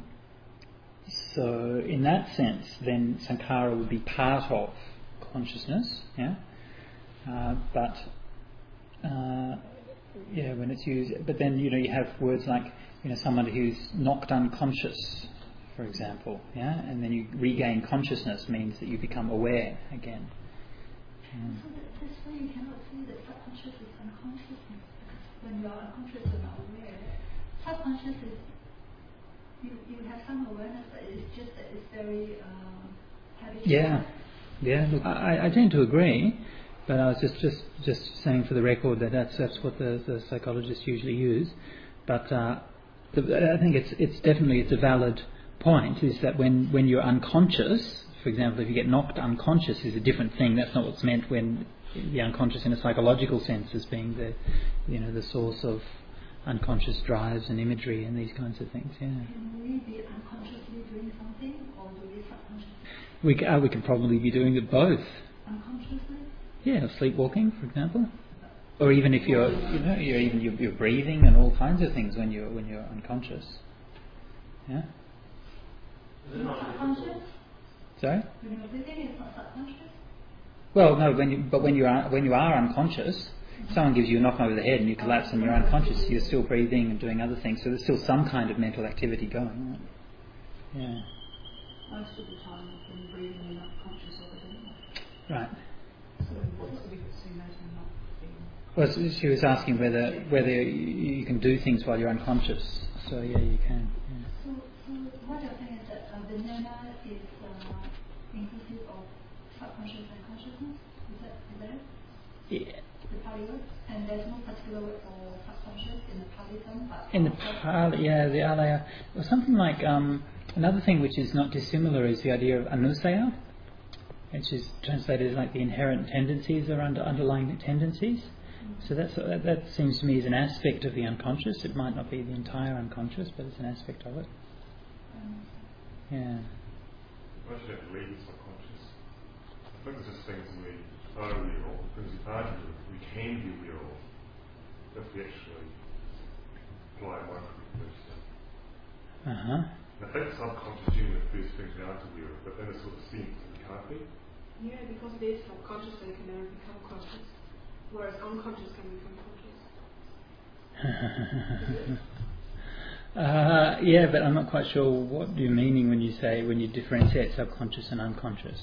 So, in that sense, then sankhara would be part of consciousness, yeah. Uh, but uh, yeah, when it's used, but then you know you have words like you know someone who's knocked unconscious, for example, yeah, and then you regain consciousness means that you become aware again. Mm. So that, that's why you cannot say that subconscious is unconsciousness, because when you are unconscious, you're not aware. Subconscious is You, you have some awareness, but it's just that it's very um, habitual. Yeah, yeah. Look, I, I tend to agree, but I was just, just, just saying for the record that that's that's what the, the psychologists usually use. But uh, the, I think it's it's definitely it's a valid point. Is that when, when you're unconscious, for example, if you get knocked unconscious, is a different thing. That's not what's meant when the unconscious in a psychological sense as being the you know the source of unconscious drives and imagery and these kinds of things. Yeah. Can we be unconsciously doing something, or do we subconsciously? We c- uh, we can probably be doing it both. Unconsciously? Yeah, sleepwalking, for example, or even if you're you know you're even you're, you're breathing and all kinds of things when you're when you're unconscious. Yeah. Is it not Subconscious? Sorry. When you're breathing, it's not subconscious? Well, no, when you, but when you are when you are unconscious, someone gives you a knock over the head and you collapse and you're unconscious. You're still breathing and doing other things, so there's still some kind of mental activity going on. Yeah. Most of the time when you're breathing you're not conscious of it anymore. Right. So what's the difference between that and not being? Well, so she was asking whether whether you can do things while you're unconscious. So yeah, you can. Yeah. So, so what you're saying is that uh, vijnana is uh, inclusive of subconscious and consciousness? Is that, is that it? Yeah. The Pali word? And there's no particular word for subconscious in the Pali term, but In the Pali, yeah, the alaya, or something like um, another thing which is not dissimilar is the idea of anusaya, which is translated as like the inherent tendencies or under, underlying tendencies. So that's that, that seems to me is an aspect of the unconscious. It might not be the entire unconscious, but it's an aspect of it. um, Yeah. I should have to leave the subconscious. I think there's just things we are aware of, things we are aware of, we can be aware of, if we actually apply a mindfulness. Uh huh. I think subconscious is the first thing we aren't aware of, but in a sort of sense we can't be. Yeah, because it is subconscious, they can never become conscious. Whereas unconscious can become conscious. uh, yeah, but I'm not quite sure what you're meaning when you say when you differentiate subconscious and unconscious.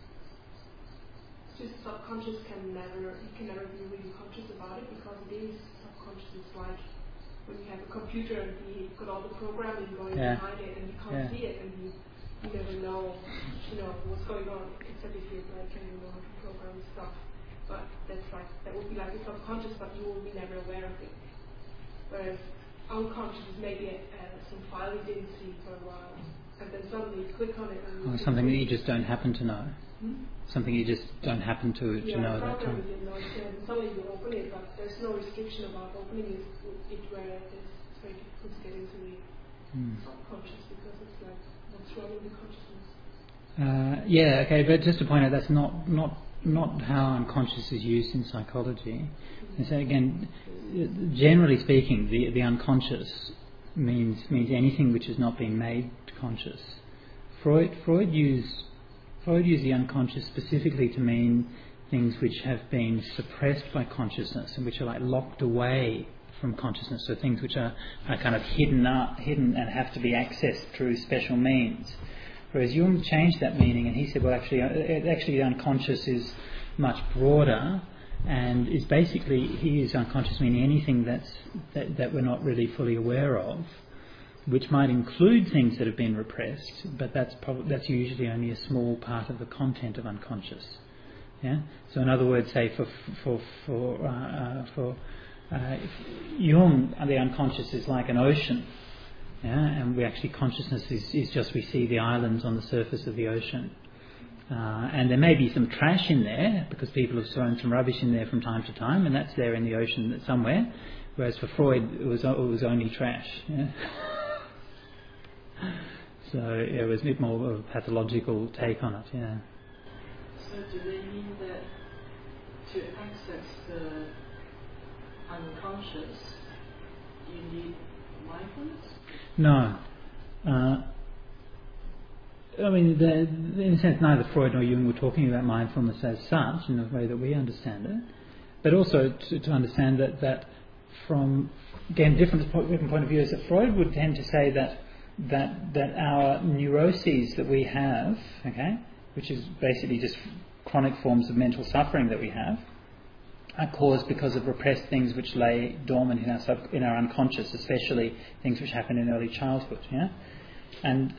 It's just subconscious can never, you can never be really conscious about it because it is subconscious. It's like when you have a computer and you've got all the programming going Yeah. behind it and you can't Yeah. see it and you you never know, you know, what's going on, except if you're like, and you know how to program stuff. But that's like, that would be like a subconscious, but you will be never aware of it. Whereas unconscious is maybe a, uh, some file you didn't see for a while, and then suddenly you click on it and you Or something that you just don't happen to know. Hmm? Something you just don't happen to, to yeah, know that program time. you didn't know it, and suddenly you open it, but there's no restriction about opening it, it where it's very difficult to get into the Mm. subconscious because it's like what's wrong with the consciousness. Uh, yeah, okay, but just to point out, that's not not not how unconscious is used in psychology. And so again, generally speaking, the the unconscious means means anything which has not been made conscious. Freud Freud used Freud used the unconscious specifically to mean things which have been suppressed by consciousness and which are like locked away from consciousness, so things which are, are kind of hidden up, hidden and have to be accessed through special means. Whereas Jung changed that meaning, and he said, well, actually, actually, the unconscious is much broader, and is basically, he used unconscious meaning anything that's that, that we're not really fully aware of, which might include things that have been repressed, but that's probably that's usually only a small part of the content of unconscious. Yeah. So, in other words, say for for for uh, uh, for Uh, Jung, the unconscious is like an ocean, yeah, and we actually consciousness is, is just we see the islands on the surface of the ocean, uh, and there may be some trash in there because people have thrown some rubbish in there from time to time, and that's there in the ocean somewhere. Whereas for Freud, it was it was only trash. Yeah? So it was a bit more of a pathological take on it. Yeah. So do they mean that to access the unconscious, you need mindfulness? No. Uh, I mean, the, in a sense, neither Freud nor Jung were talking about mindfulness as such, in the way that we understand it, but also to, to understand that, that from, again, different, different point of view is that Freud would tend to say that, that, that our neuroses that we have, okay, which is basically just chronic forms of mental suffering that we have, are caused because of repressed things which lay dormant in our sub, in our unconscious, especially things which happen in early childhood. Yeah, and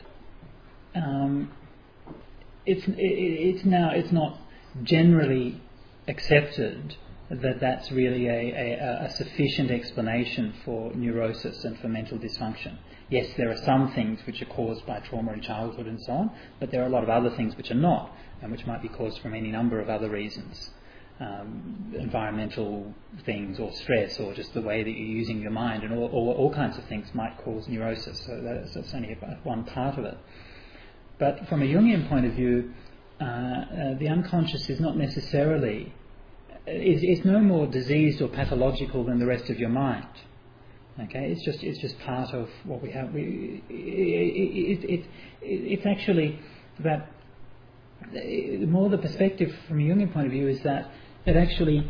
um, it's it, it's now it's not generally accepted that that's really a, a, a sufficient explanation for neurosis and for mental dysfunction. Yes, there are some things which are caused by trauma in childhood and so on, but there are a lot of other things which are not, and which might be caused from any number of other reasons. Um, environmental things or stress or just the way that you're using your mind, and all, all, all kinds of things might cause neurosis, so that's, that's only one part of it. But from a Jungian point of view, uh, uh, the unconscious is not necessarily, is, is no more diseased or pathological than the rest of your mind. Okay, it's just it's just part of what we have. We, it, it, it, it, it's actually that more the perspective from a Jungian point of view is that that actually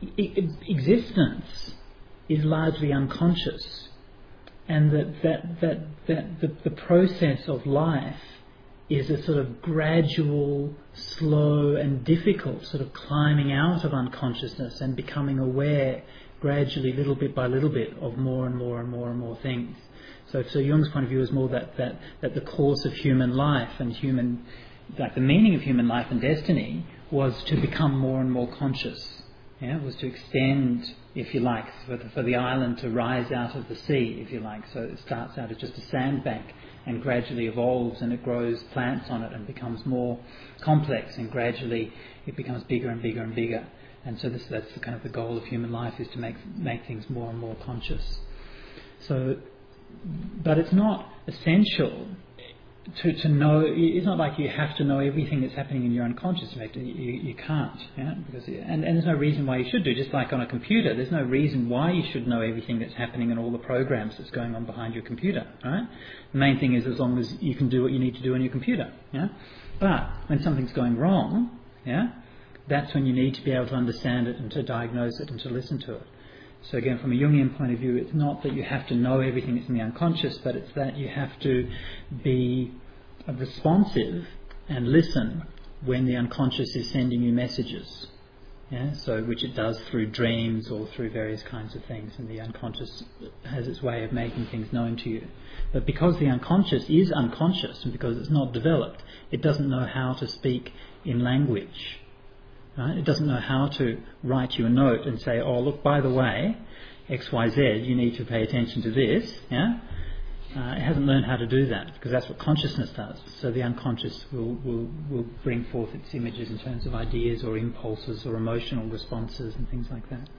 existence is largely unconscious, and that that that, that the, the process of life is a sort of gradual, slow and difficult sort of climbing out of unconsciousness and becoming aware gradually, little bit by little bit, of more and more and more and more things. So, so Jung's point of view is more that, that, that the course of human life and human, like the meaning of human life and destiny, was to become more and more conscious. Yeah, was to extend, if you like, for the, for the island to rise out of the sea, if you like. So it starts out as just a sandbank and gradually evolves, and it grows plants on it and becomes more complex, and gradually it becomes bigger and bigger and bigger. And so this, that's the kind of the goal of human life, is to make make things more and more conscious. So, but it's not essential to to know. It's not like you have to know everything that's happening in your unconscious. In fact, you, you can't. Yeah? Because and, and there's no reason why you should do. Just like on a computer, there's no reason why you should know everything that's happening in all the programs that's going on behind your computer. Right? The main thing is as long as you can do what you need to do on your computer. Yeah. But when something's going wrong, yeah, that's when you need to be able to understand it and to diagnose it and to listen to it. So again, from a Jungian point of view, it's not that you have to know everything that's in the unconscious, but it's that you have to be responsive and listen when the unconscious is sending you messages. Yeah, so which it does through dreams or through various kinds of things, and the unconscious has its way of making things known to you. But because the unconscious is unconscious and because it's not developed, it doesn't know how to speak in language. Right? It doesn't know how to write you a note and say, oh look, by the way, X Y Z, you need to pay attention to this. Yeah, uh, it hasn't learned how to do that because that's what consciousness does. So the unconscious will, will will bring forth its images in terms of ideas or impulses or emotional responses and things like that.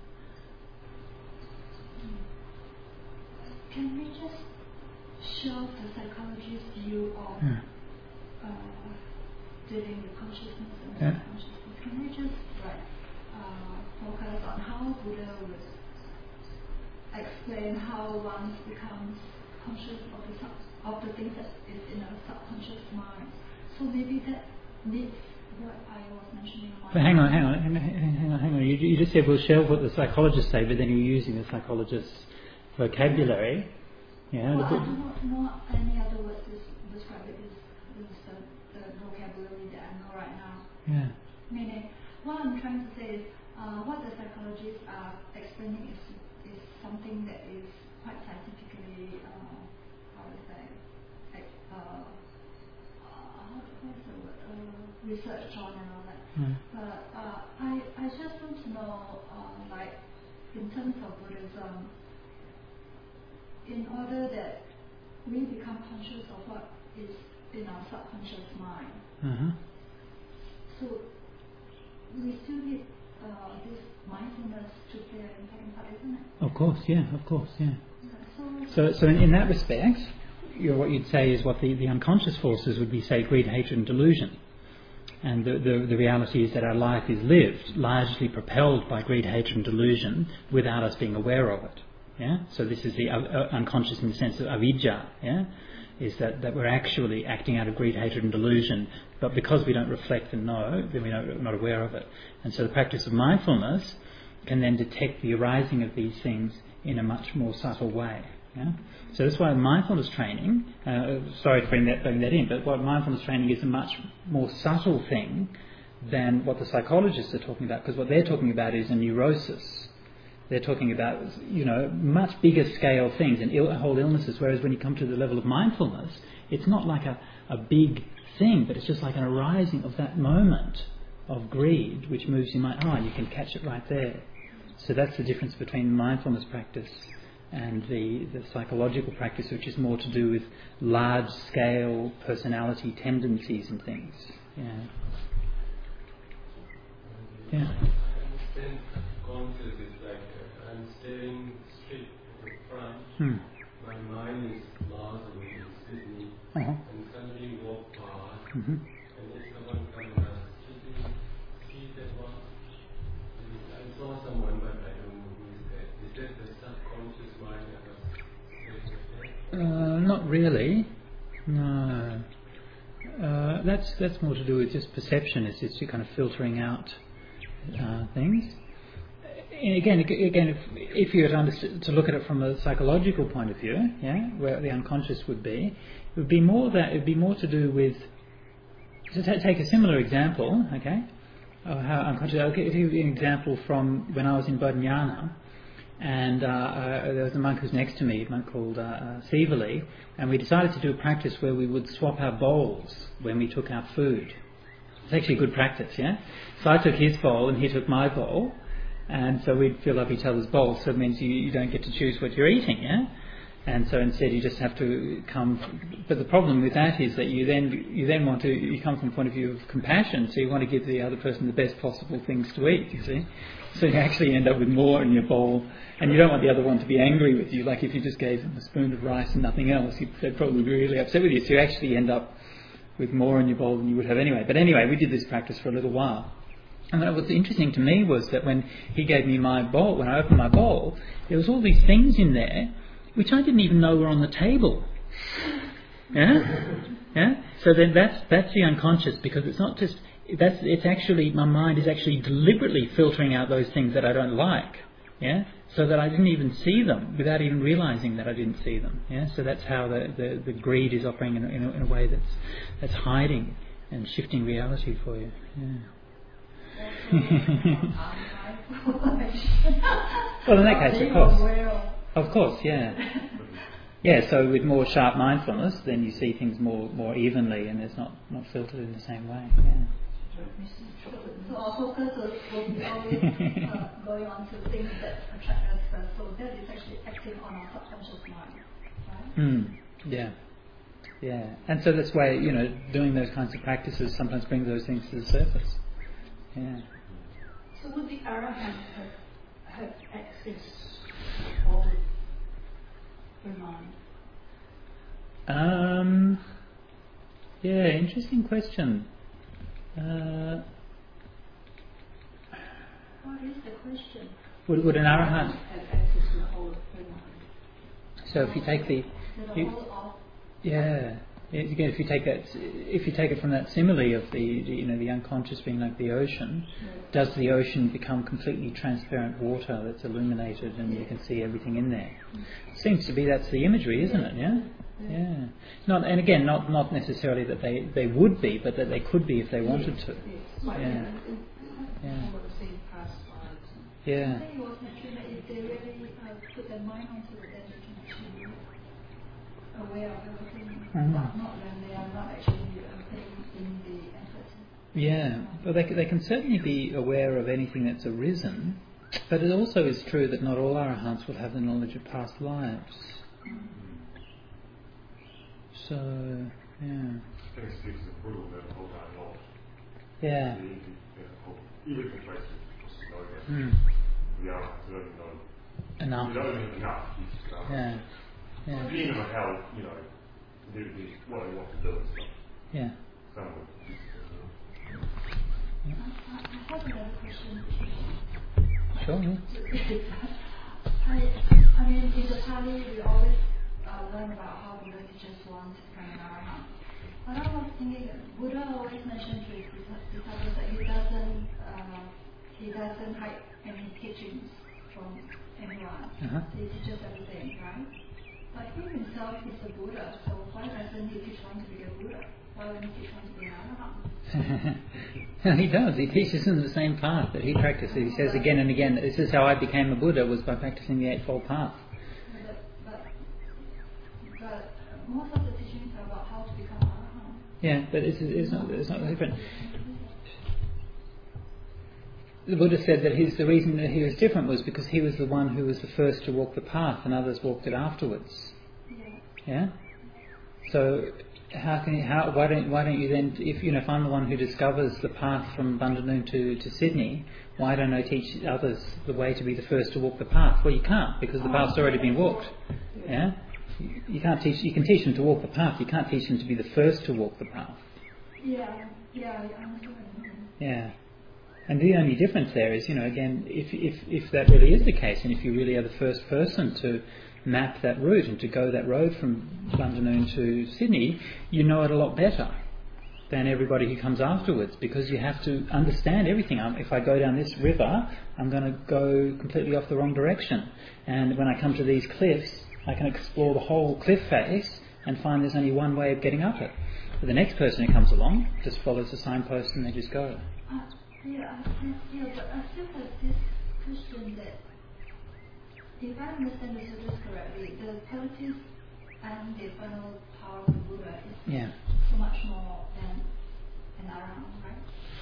Can we just show the psychologist's view of Yeah. uh, dealing with consciousness and Yeah. subconsciousness? Can we just like uh, focus on how Buddha would explain how one becomes conscious of the sub, of the things that is in a subconscious mind? So maybe that needs what I was mentioning. But hang on, hang on, hang on, hang on, hang on. You, you just said we'll share what the psychologists say, but then you're using the psychologist's vocabulary. Yeah. Well, I do not know any other words to describe it. Is is the, the vocabulary that I know right now. Yeah. Meaning, what I'm trying to say is, uh, what the psychologists are explaining is is something that is quite scientifically, uh, how to say, like, uh, uh, what's the word, uh, research on and all that. Mm. But uh, I I just want to know, uh, like, in terms of Buddhism, in order that we become conscious of what is in our subconscious mind. Uh-huh. So we still need uh, this mindfulness to play an important part, isn't it? Of course, yeah, of course, yeah. yeah so, so, so in, in that respect, you're, what you'd say is what the, the unconscious forces would be, say, greed, hatred, and delusion. And the, the, the reality is that our life is lived largely propelled by greed, hatred, and delusion without us being aware of it. Yeah. So this is the uh, uh, unconscious in the sense of avidya. Yeah. Is that, that we're actually acting out of greed, hatred and delusion, but because we don't reflect and know, then we don't, we're not aware of it. And so the practice of mindfulness can then detect the arising of these things in a much more subtle way. Yeah? So that's why mindfulness training, uh, sorry to bring that, bring that in, but what mindfulness training is a much more subtle thing than what the psychologists are talking about, because what they're talking about is a neurosis. They're talking about, you know, much bigger scale things and Ill, whole illnesses, whereas when you come to the level of mindfulness, it's not like a, a big thing, but it's just like an arising of that moment of greed which moves your mind. Oh, and you can catch it right there. So that's the difference between mindfulness practice and the, the psychological practice, which is more to do with large scale personality tendencies and things. Yeah. Yeah. Conscious is like uh, I'm staring straight in front. Hmm. My mind is lost and it's Sydney, Uh-huh. and somebody walk past, Mm-hmm. and if someone comes and Sydney, see that one. I saw someone, but I don't know who is that. Is that the subconscious mind that was Uh, not really. No. Uh, that's that's more to do with just perception. It's just kind of filtering out uh, things. And again, again, if, if you were to, understand, to look at it from a psychological point of view, yeah, where the unconscious would be, it would be more that it would be more to do with. To t- take a similar example, okay, of how unconscious. I'll give you an example from when I was in Bodhinyana. And uh, uh, there was a monk who's next to me, a monk called uh, uh, Sivali, and we decided to do a practice where we would swap our bowls when we took our food. It's actually a good practice, yeah? So I took his bowl and he took my bowl, and so we'd fill up each other's bowls, so it means you, you don't get to choose what you're eating, yeah? And so instead you just have to come... But the problem with that is that you then you then want to... You come from a point of view of compassion, so you want to give the other person the best possible things to eat, you see? So you actually end up with more in your bowl, and you don't want the other one to be angry with you. Like if you just gave them a spoon of rice and nothing else, they'd probably be really upset with you. So you actually end up with more in your bowl than you would have anyway. But anyway, we did this practice for a little while. And what was interesting to me was that when he gave me my bowl, when I opened my bowl, there was all these things in there which I didn't even know were on the table. Yeah? Yeah? So then that's that's the unconscious, because it's not just... That's it's actually... My mind is actually deliberately filtering out those things that I don't like. Yeah? So that I didn't even see them without even realising that I didn't see them. Yeah? So that's how the, the, the greed is operating in a, in, a, in a way that's that's hiding and shifting reality for you. Yeah. Well, in that case, of course. Of course, yeah. Yeah, so with more sharp mindfulness, then you see things more, more evenly and it's not, not filtered in the same way. Yeah. So our focus will be always uh, going on to things that attract us first. So that is actually acting on our subconscious mind, right? Mm, yeah. Yeah. And so that's why, you know, doing those kinds of practices sometimes brings those things to the surface. Yeah. So would the arahant have, have access to all the mind? Um, yeah, interesting question. Uh, What is the question? would, would an arahant... Have access to the whole of her mind? So if you take the... The You, whole of yeah. Again, if you take that, if you take it from that simile of the, you know, the unconscious being like the ocean, does the ocean become completely transparent water that's illuminated and you can see everything in there? Seems to be that's the imagery, isn't it? Yeah, yeah. Not, and again, not not necessarily that they, they would be, but that they could be if they wanted to. Like, Yeah. you know, Yeah. all the same past lives. I Yeah. think it was mentioned that if they really uh, put their mind onto it, then they can actually be aware of everything, Mhm. but not when they are not actually uh, putting in the effort. Yeah, well, they, they can certainly be aware of anything that's arisen, but it also is true that not all arahants will have the knowledge of past lives. So, yeah. I think speaks of Buddha that whole time knowledge. Yeah. Even the place to know that. Mm. We are learning know. Enough. We don't need enough. Um, Yeah. Yeah. Being in a how, you know, do this, what I want to do and stuff. Yeah. Some would I, I have another question. Sure. Yeah. I, I mean, in the Pali, we always uh, learn about how Buddha teaches one to become an arahant. But I was thinking, Buddha always mentioned to his disciples that he doesn't, uh, he doesn't hide any teachings from anyone. Uh-huh. So he teaches everything, right? But he himself is a Buddha, so why doesn't he teach one to be a Buddha? Why wouldn't he teach one to be an arahant? He does. He teaches them the same path that he practices. He says again and again, this is how I became a Buddha, was by practicing the Eightfold Path. But, but, but most of the teachings are about how to become arahant. Yeah, but it's, it's, not, it's not different. The Buddha said that his, the reason that he was different was because he was the one who was the first to walk the path and others walked it afterwards. Yeah. Yeah? So how can you, how, why don't why don't you then, if you know if I'm the one who discovers the path from Bundanoon to, to Sydney, why don't I teach others the way to be the first to walk the path? Well, you can't, because the path's already been walked. Yeah? You, you can't teach. You can teach them to walk the path. You can't teach them to be the first to walk the path. Yeah, yeah, I understand. Yeah. And the only difference there is, you know, again, if if if that really is the case, and if you really are the first person to map that route and to go that road from Bundanoon to Sydney, you know it a lot better than everybody who comes afterwards, because you have to understand everything. Um, if I go down this river, I'm going to go completely off the wrong direction. And when I come to these cliffs, I can explore the whole cliff face and find there's only one way of getting up it. But the next person who comes along just follows the signpost and they just go. Uh, yeah, I, yeah, but I still have this question that, if I understand the sutras correctly, the qualities and the final power of the Buddha is Yeah. so much more than an arahant, right?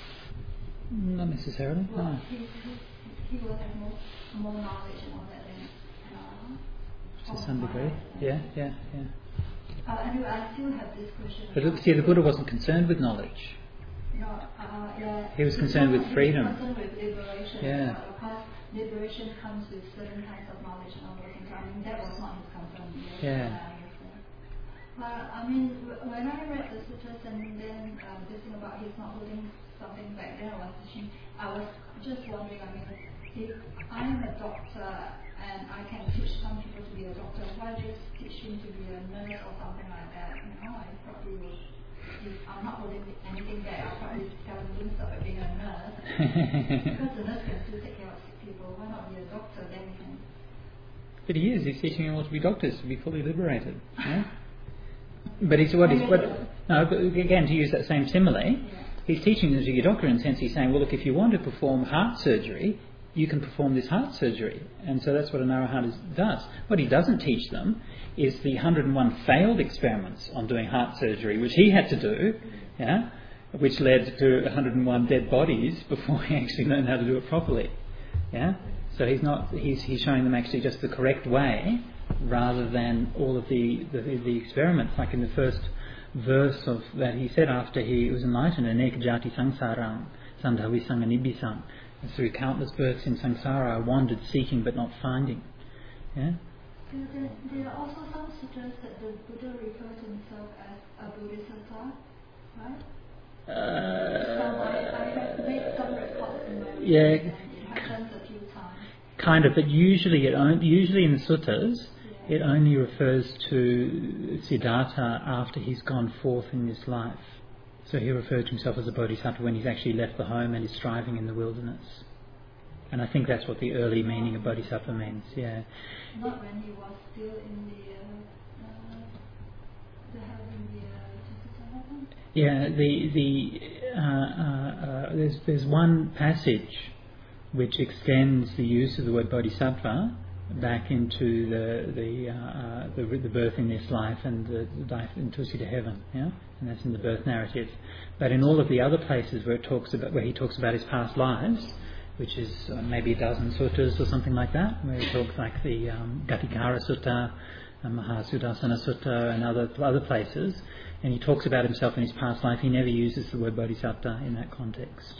Not necessarily. Well, No. he, he, he will have more, more knowledge and all that than an arahant. To From some my degree. understanding. Yeah, yeah, yeah. Uh, anyway, I still have this question. But about- see, the Buddha wasn't concerned with knowledge. No, uh, yeah. He was He's concerned not- with he's freedom. concerned with liberation. Yeah. But of course, liberation comes with certain kinds of knowledge and all those things. I mean, that was not his concern. Yes, Yeah. I understand. But I mean, w- when I read the sutras and then um, this thing about he's not holding something back, then I was thinking, I was just wondering. I mean, if I am a doctor and I can teach some people to be a doctor, why just teach him to be a nurse or something like that? You know, I probably would. If I'm not holding anything back, I'll probably tell him to start being a nurse. Because the nurse can still take care of sick people. Why not be a doctor? Then we can. But he is. He's teaching them all to be doctors, to be fully liberated. Yeah? But he's what he's what. No, but again, to use that same simile, he's teaching the Jigidokka in a sense. He's saying, well, look, if you want to perform heart surgery, you can perform this heart surgery. And so that's what an arahant is, does. What he doesn't teach them is the one hundred and one failed experiments on doing heart surgery, which he had to do, yeah, which led to one hundred and one dead bodies before he actually learned how to do it properly. Yeah? So he's not he's he's showing them actually just the correct way rather than all of the, the, the experiments. Like in the first verse of that he said after he was enlightened, Aneka jati samsaram sandhavi sanganibisam. Through countless births in samsara I wandered seeking but not finding. Yeah? There, there, there are also some sutras that the Buddha refers to himself as a bodhisattva, right? Uh, some, I, I have made some reports in my readings yeah, and it happens a few times. kind of, but usually it on, usually in the suttas yeah. it only refers to Siddhartha after he's gone forth in this life. So he referred to himself as a bodhisattva when he's actually left the home and is striving in the wilderness. And I think that's what the early meaning of bodhisattva means, yeah. Not when he was still in the, uh, uh, the heaven, the uh, heaven? Yeah, the, the, uh, uh, uh, there's, there's one passage which extends the use of the word bodhisattva back into the the, uh, uh, the the birth in this life and the, the life into to heaven, yeah, and that's in the birth narrative. But in all of the other places where it talks about where he talks about his past lives, which is uh, maybe a dozen suttas or something like that, where he talks like the um, Gatikara Sutta, uh, Mahasudassana Sutta, and other other places, and he talks about himself in his past life. He never uses the word bodhisattva in that context.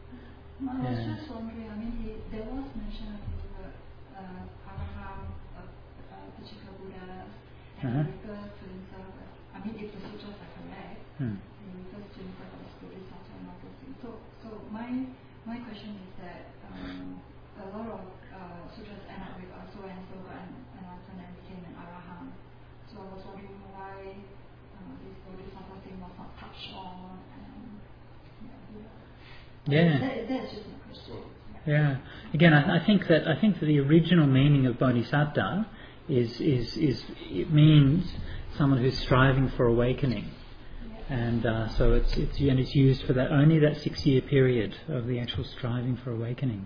I was Yeah. just wondering. I mean, he, there was mention of the word uh, arahant, a uh, particular Buddha, and Uh-huh. he refers to himself as. I mean, if the sutras are correct, Hmm. he refers to himself as bodhisattva and all those things. So, so my my question is that um, a lot of uh, sutras end up with uh, so and so and enlightened and became an arahant. So I was wondering why uh, this bodhisattva thing was not touched on. And, yeah, Yeah. that, that's just my question. Yeah. Again, I, I think that I think that the original meaning of bodhisattva is is is it means someone who's striving for awakening, and uh, so it's it's and it's used for that only that six year period of the actual striving for awakening,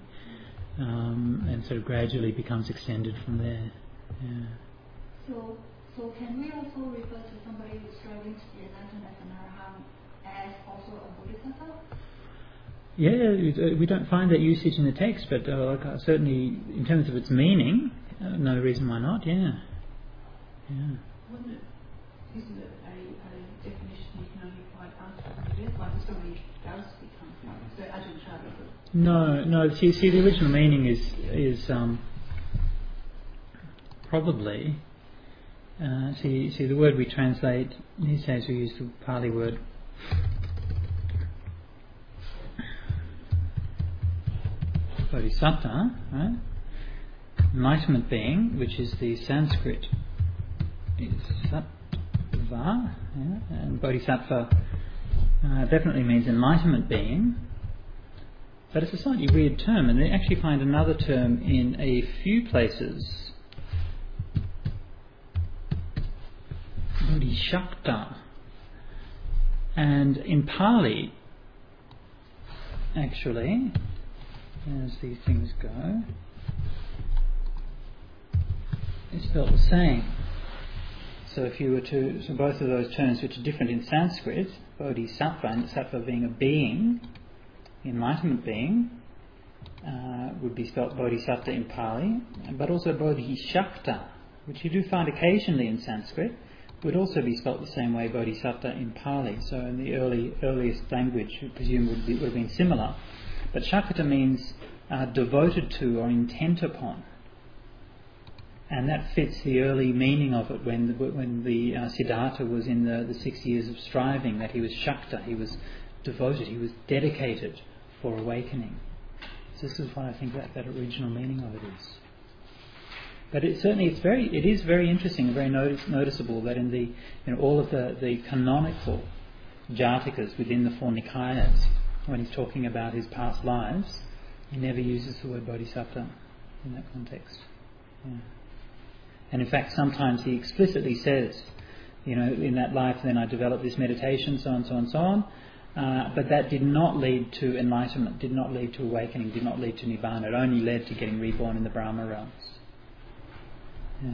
um, and sort of gradually becomes extended from there. Yeah. So, so can we also refer to somebody who's striving to be enlightened as an arahant as also a bodhisattva? Yeah, we don't find that usage in the text, but uh, like, uh, certainly in terms of its meaning, uh, no reason why not. Yeah, yeah. Wouldn't it, isn't it a, a definition you can only find after death? Like if somebody does become, so Ajahn Chah. No, no. See, see, the original meaning is is um, probably. Uh, see, see, the word we translate. These days we use the Pali word. Bodhisattva, right? Enlightenment being, which is the Sanskrit, is sattva, yeah? And bodhisattva uh, definitely means enlightenment being, but it's a slightly weird term, and they actually find another term in a few places. Bodhisattva, and in Pali, actually, as these things go, it's spelled the same. So if you were to, so both of those terms which are different in Sanskrit, bodhisattva, and sattva being a being, enlightenment being, uh, would be spelled bodhisattva in Pali, but also bodhisattva, which you do find occasionally in Sanskrit, would also be spelt the same way, bodhisattva in Pali. So in the early earliest language, I presume would, be, would have been similar. But Shakata means uh, devoted to or intent upon. And that fits the early meaning of it when the, when the uh, Siddhartha was in the, the six years of striving, that he was Shakta, he was devoted, he was dedicated for awakening. So this is what I think that, that original meaning of it is. But it certainly it's very it is very interesting and very notice, noticeable that in the you know all of the, the canonical Jatikas within the four Nikayas, when he's talking about his past lives, he never uses the word bodhisattva in that context. Yeah. And in fact, sometimes he explicitly says, you know, in that life, then I developed this meditation, so on, so on, so on. Uh, but that did not lead to enlightenment, did not lead to awakening, did not lead to Nibbana. It only led to getting reborn in the Brahma realms. Yeah.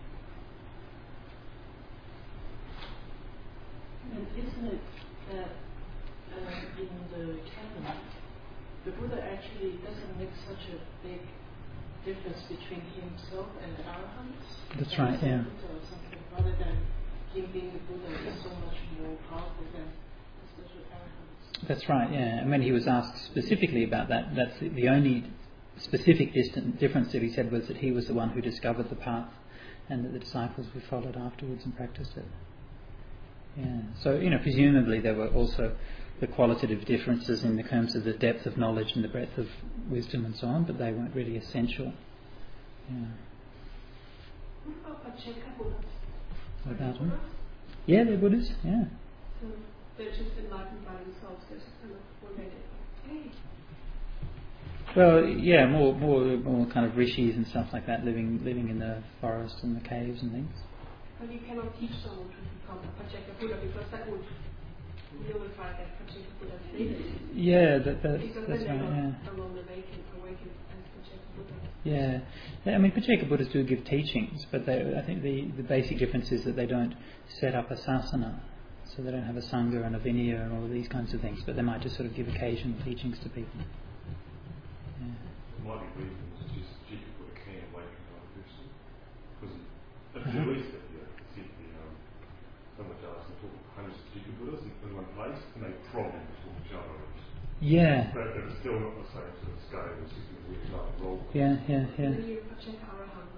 And isn't it that uh, in the canon, the Buddha actually doesn't make such a big difference between himself and the Arahants? That's right, yeah. Buddha or something, rather than him being the Buddha is so much more powerful than the special Arahants. That's right, yeah. And when he was asked specifically about that, that's the, the only specific distant difference that he said was that he was the one who discovered the path and that the disciples were followed afterwards and practiced it. Yeah. So, you know, presumably there were also the qualitative differences in the terms of the depth of knowledge and the breadth of wisdom and so on, but they weren't really essential. Yeah. What about Pacceka Buddhas? What about them? Yeah, they're Buddhists, yeah. So they're just enlightened by themselves, they're just kind of one day hey. Well, yeah, more, more, more kind of rishis and stuff like that, living, living in the forest and the caves and things. But you cannot teach someone to become a Pacceka Buddha because that would nullify that Pacceka Buddha status. Yeah, that, that, because that's then right, they're yeah. not alone awakened, awakened as Pacceka Buddha. Yeah. yeah, I mean, Pacceka Buddhas do give teachings, but they, I think the, the basic difference is that they don't set up a sasana. So they don't have a sangha and a vinaya and all of these kinds of things, but they might just sort of give occasional teachings to people. Yeah. It might be reasons it's just Jika Buddha can awaken another person. Because at Uh-huh. the least, if you see the, um, someone does and talk hundreds of Jika Buddhas in, in one place, and they probably talk each other. Yeah. But they're still not the same sort of scale as if you were like roll. Yeah, yeah, yeah. Then you're a Pacceka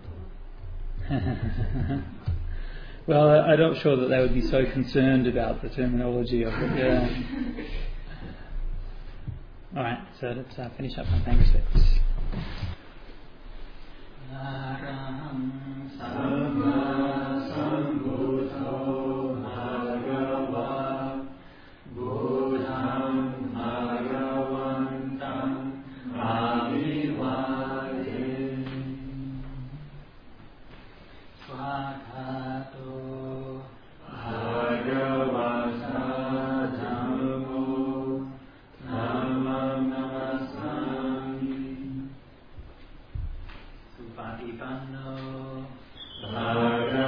Arahant. Well, I- I'm not sure that they would be so concerned about the terminology of it. Yeah. All right, so let's uh, finish up on manuscripts. Bhagavato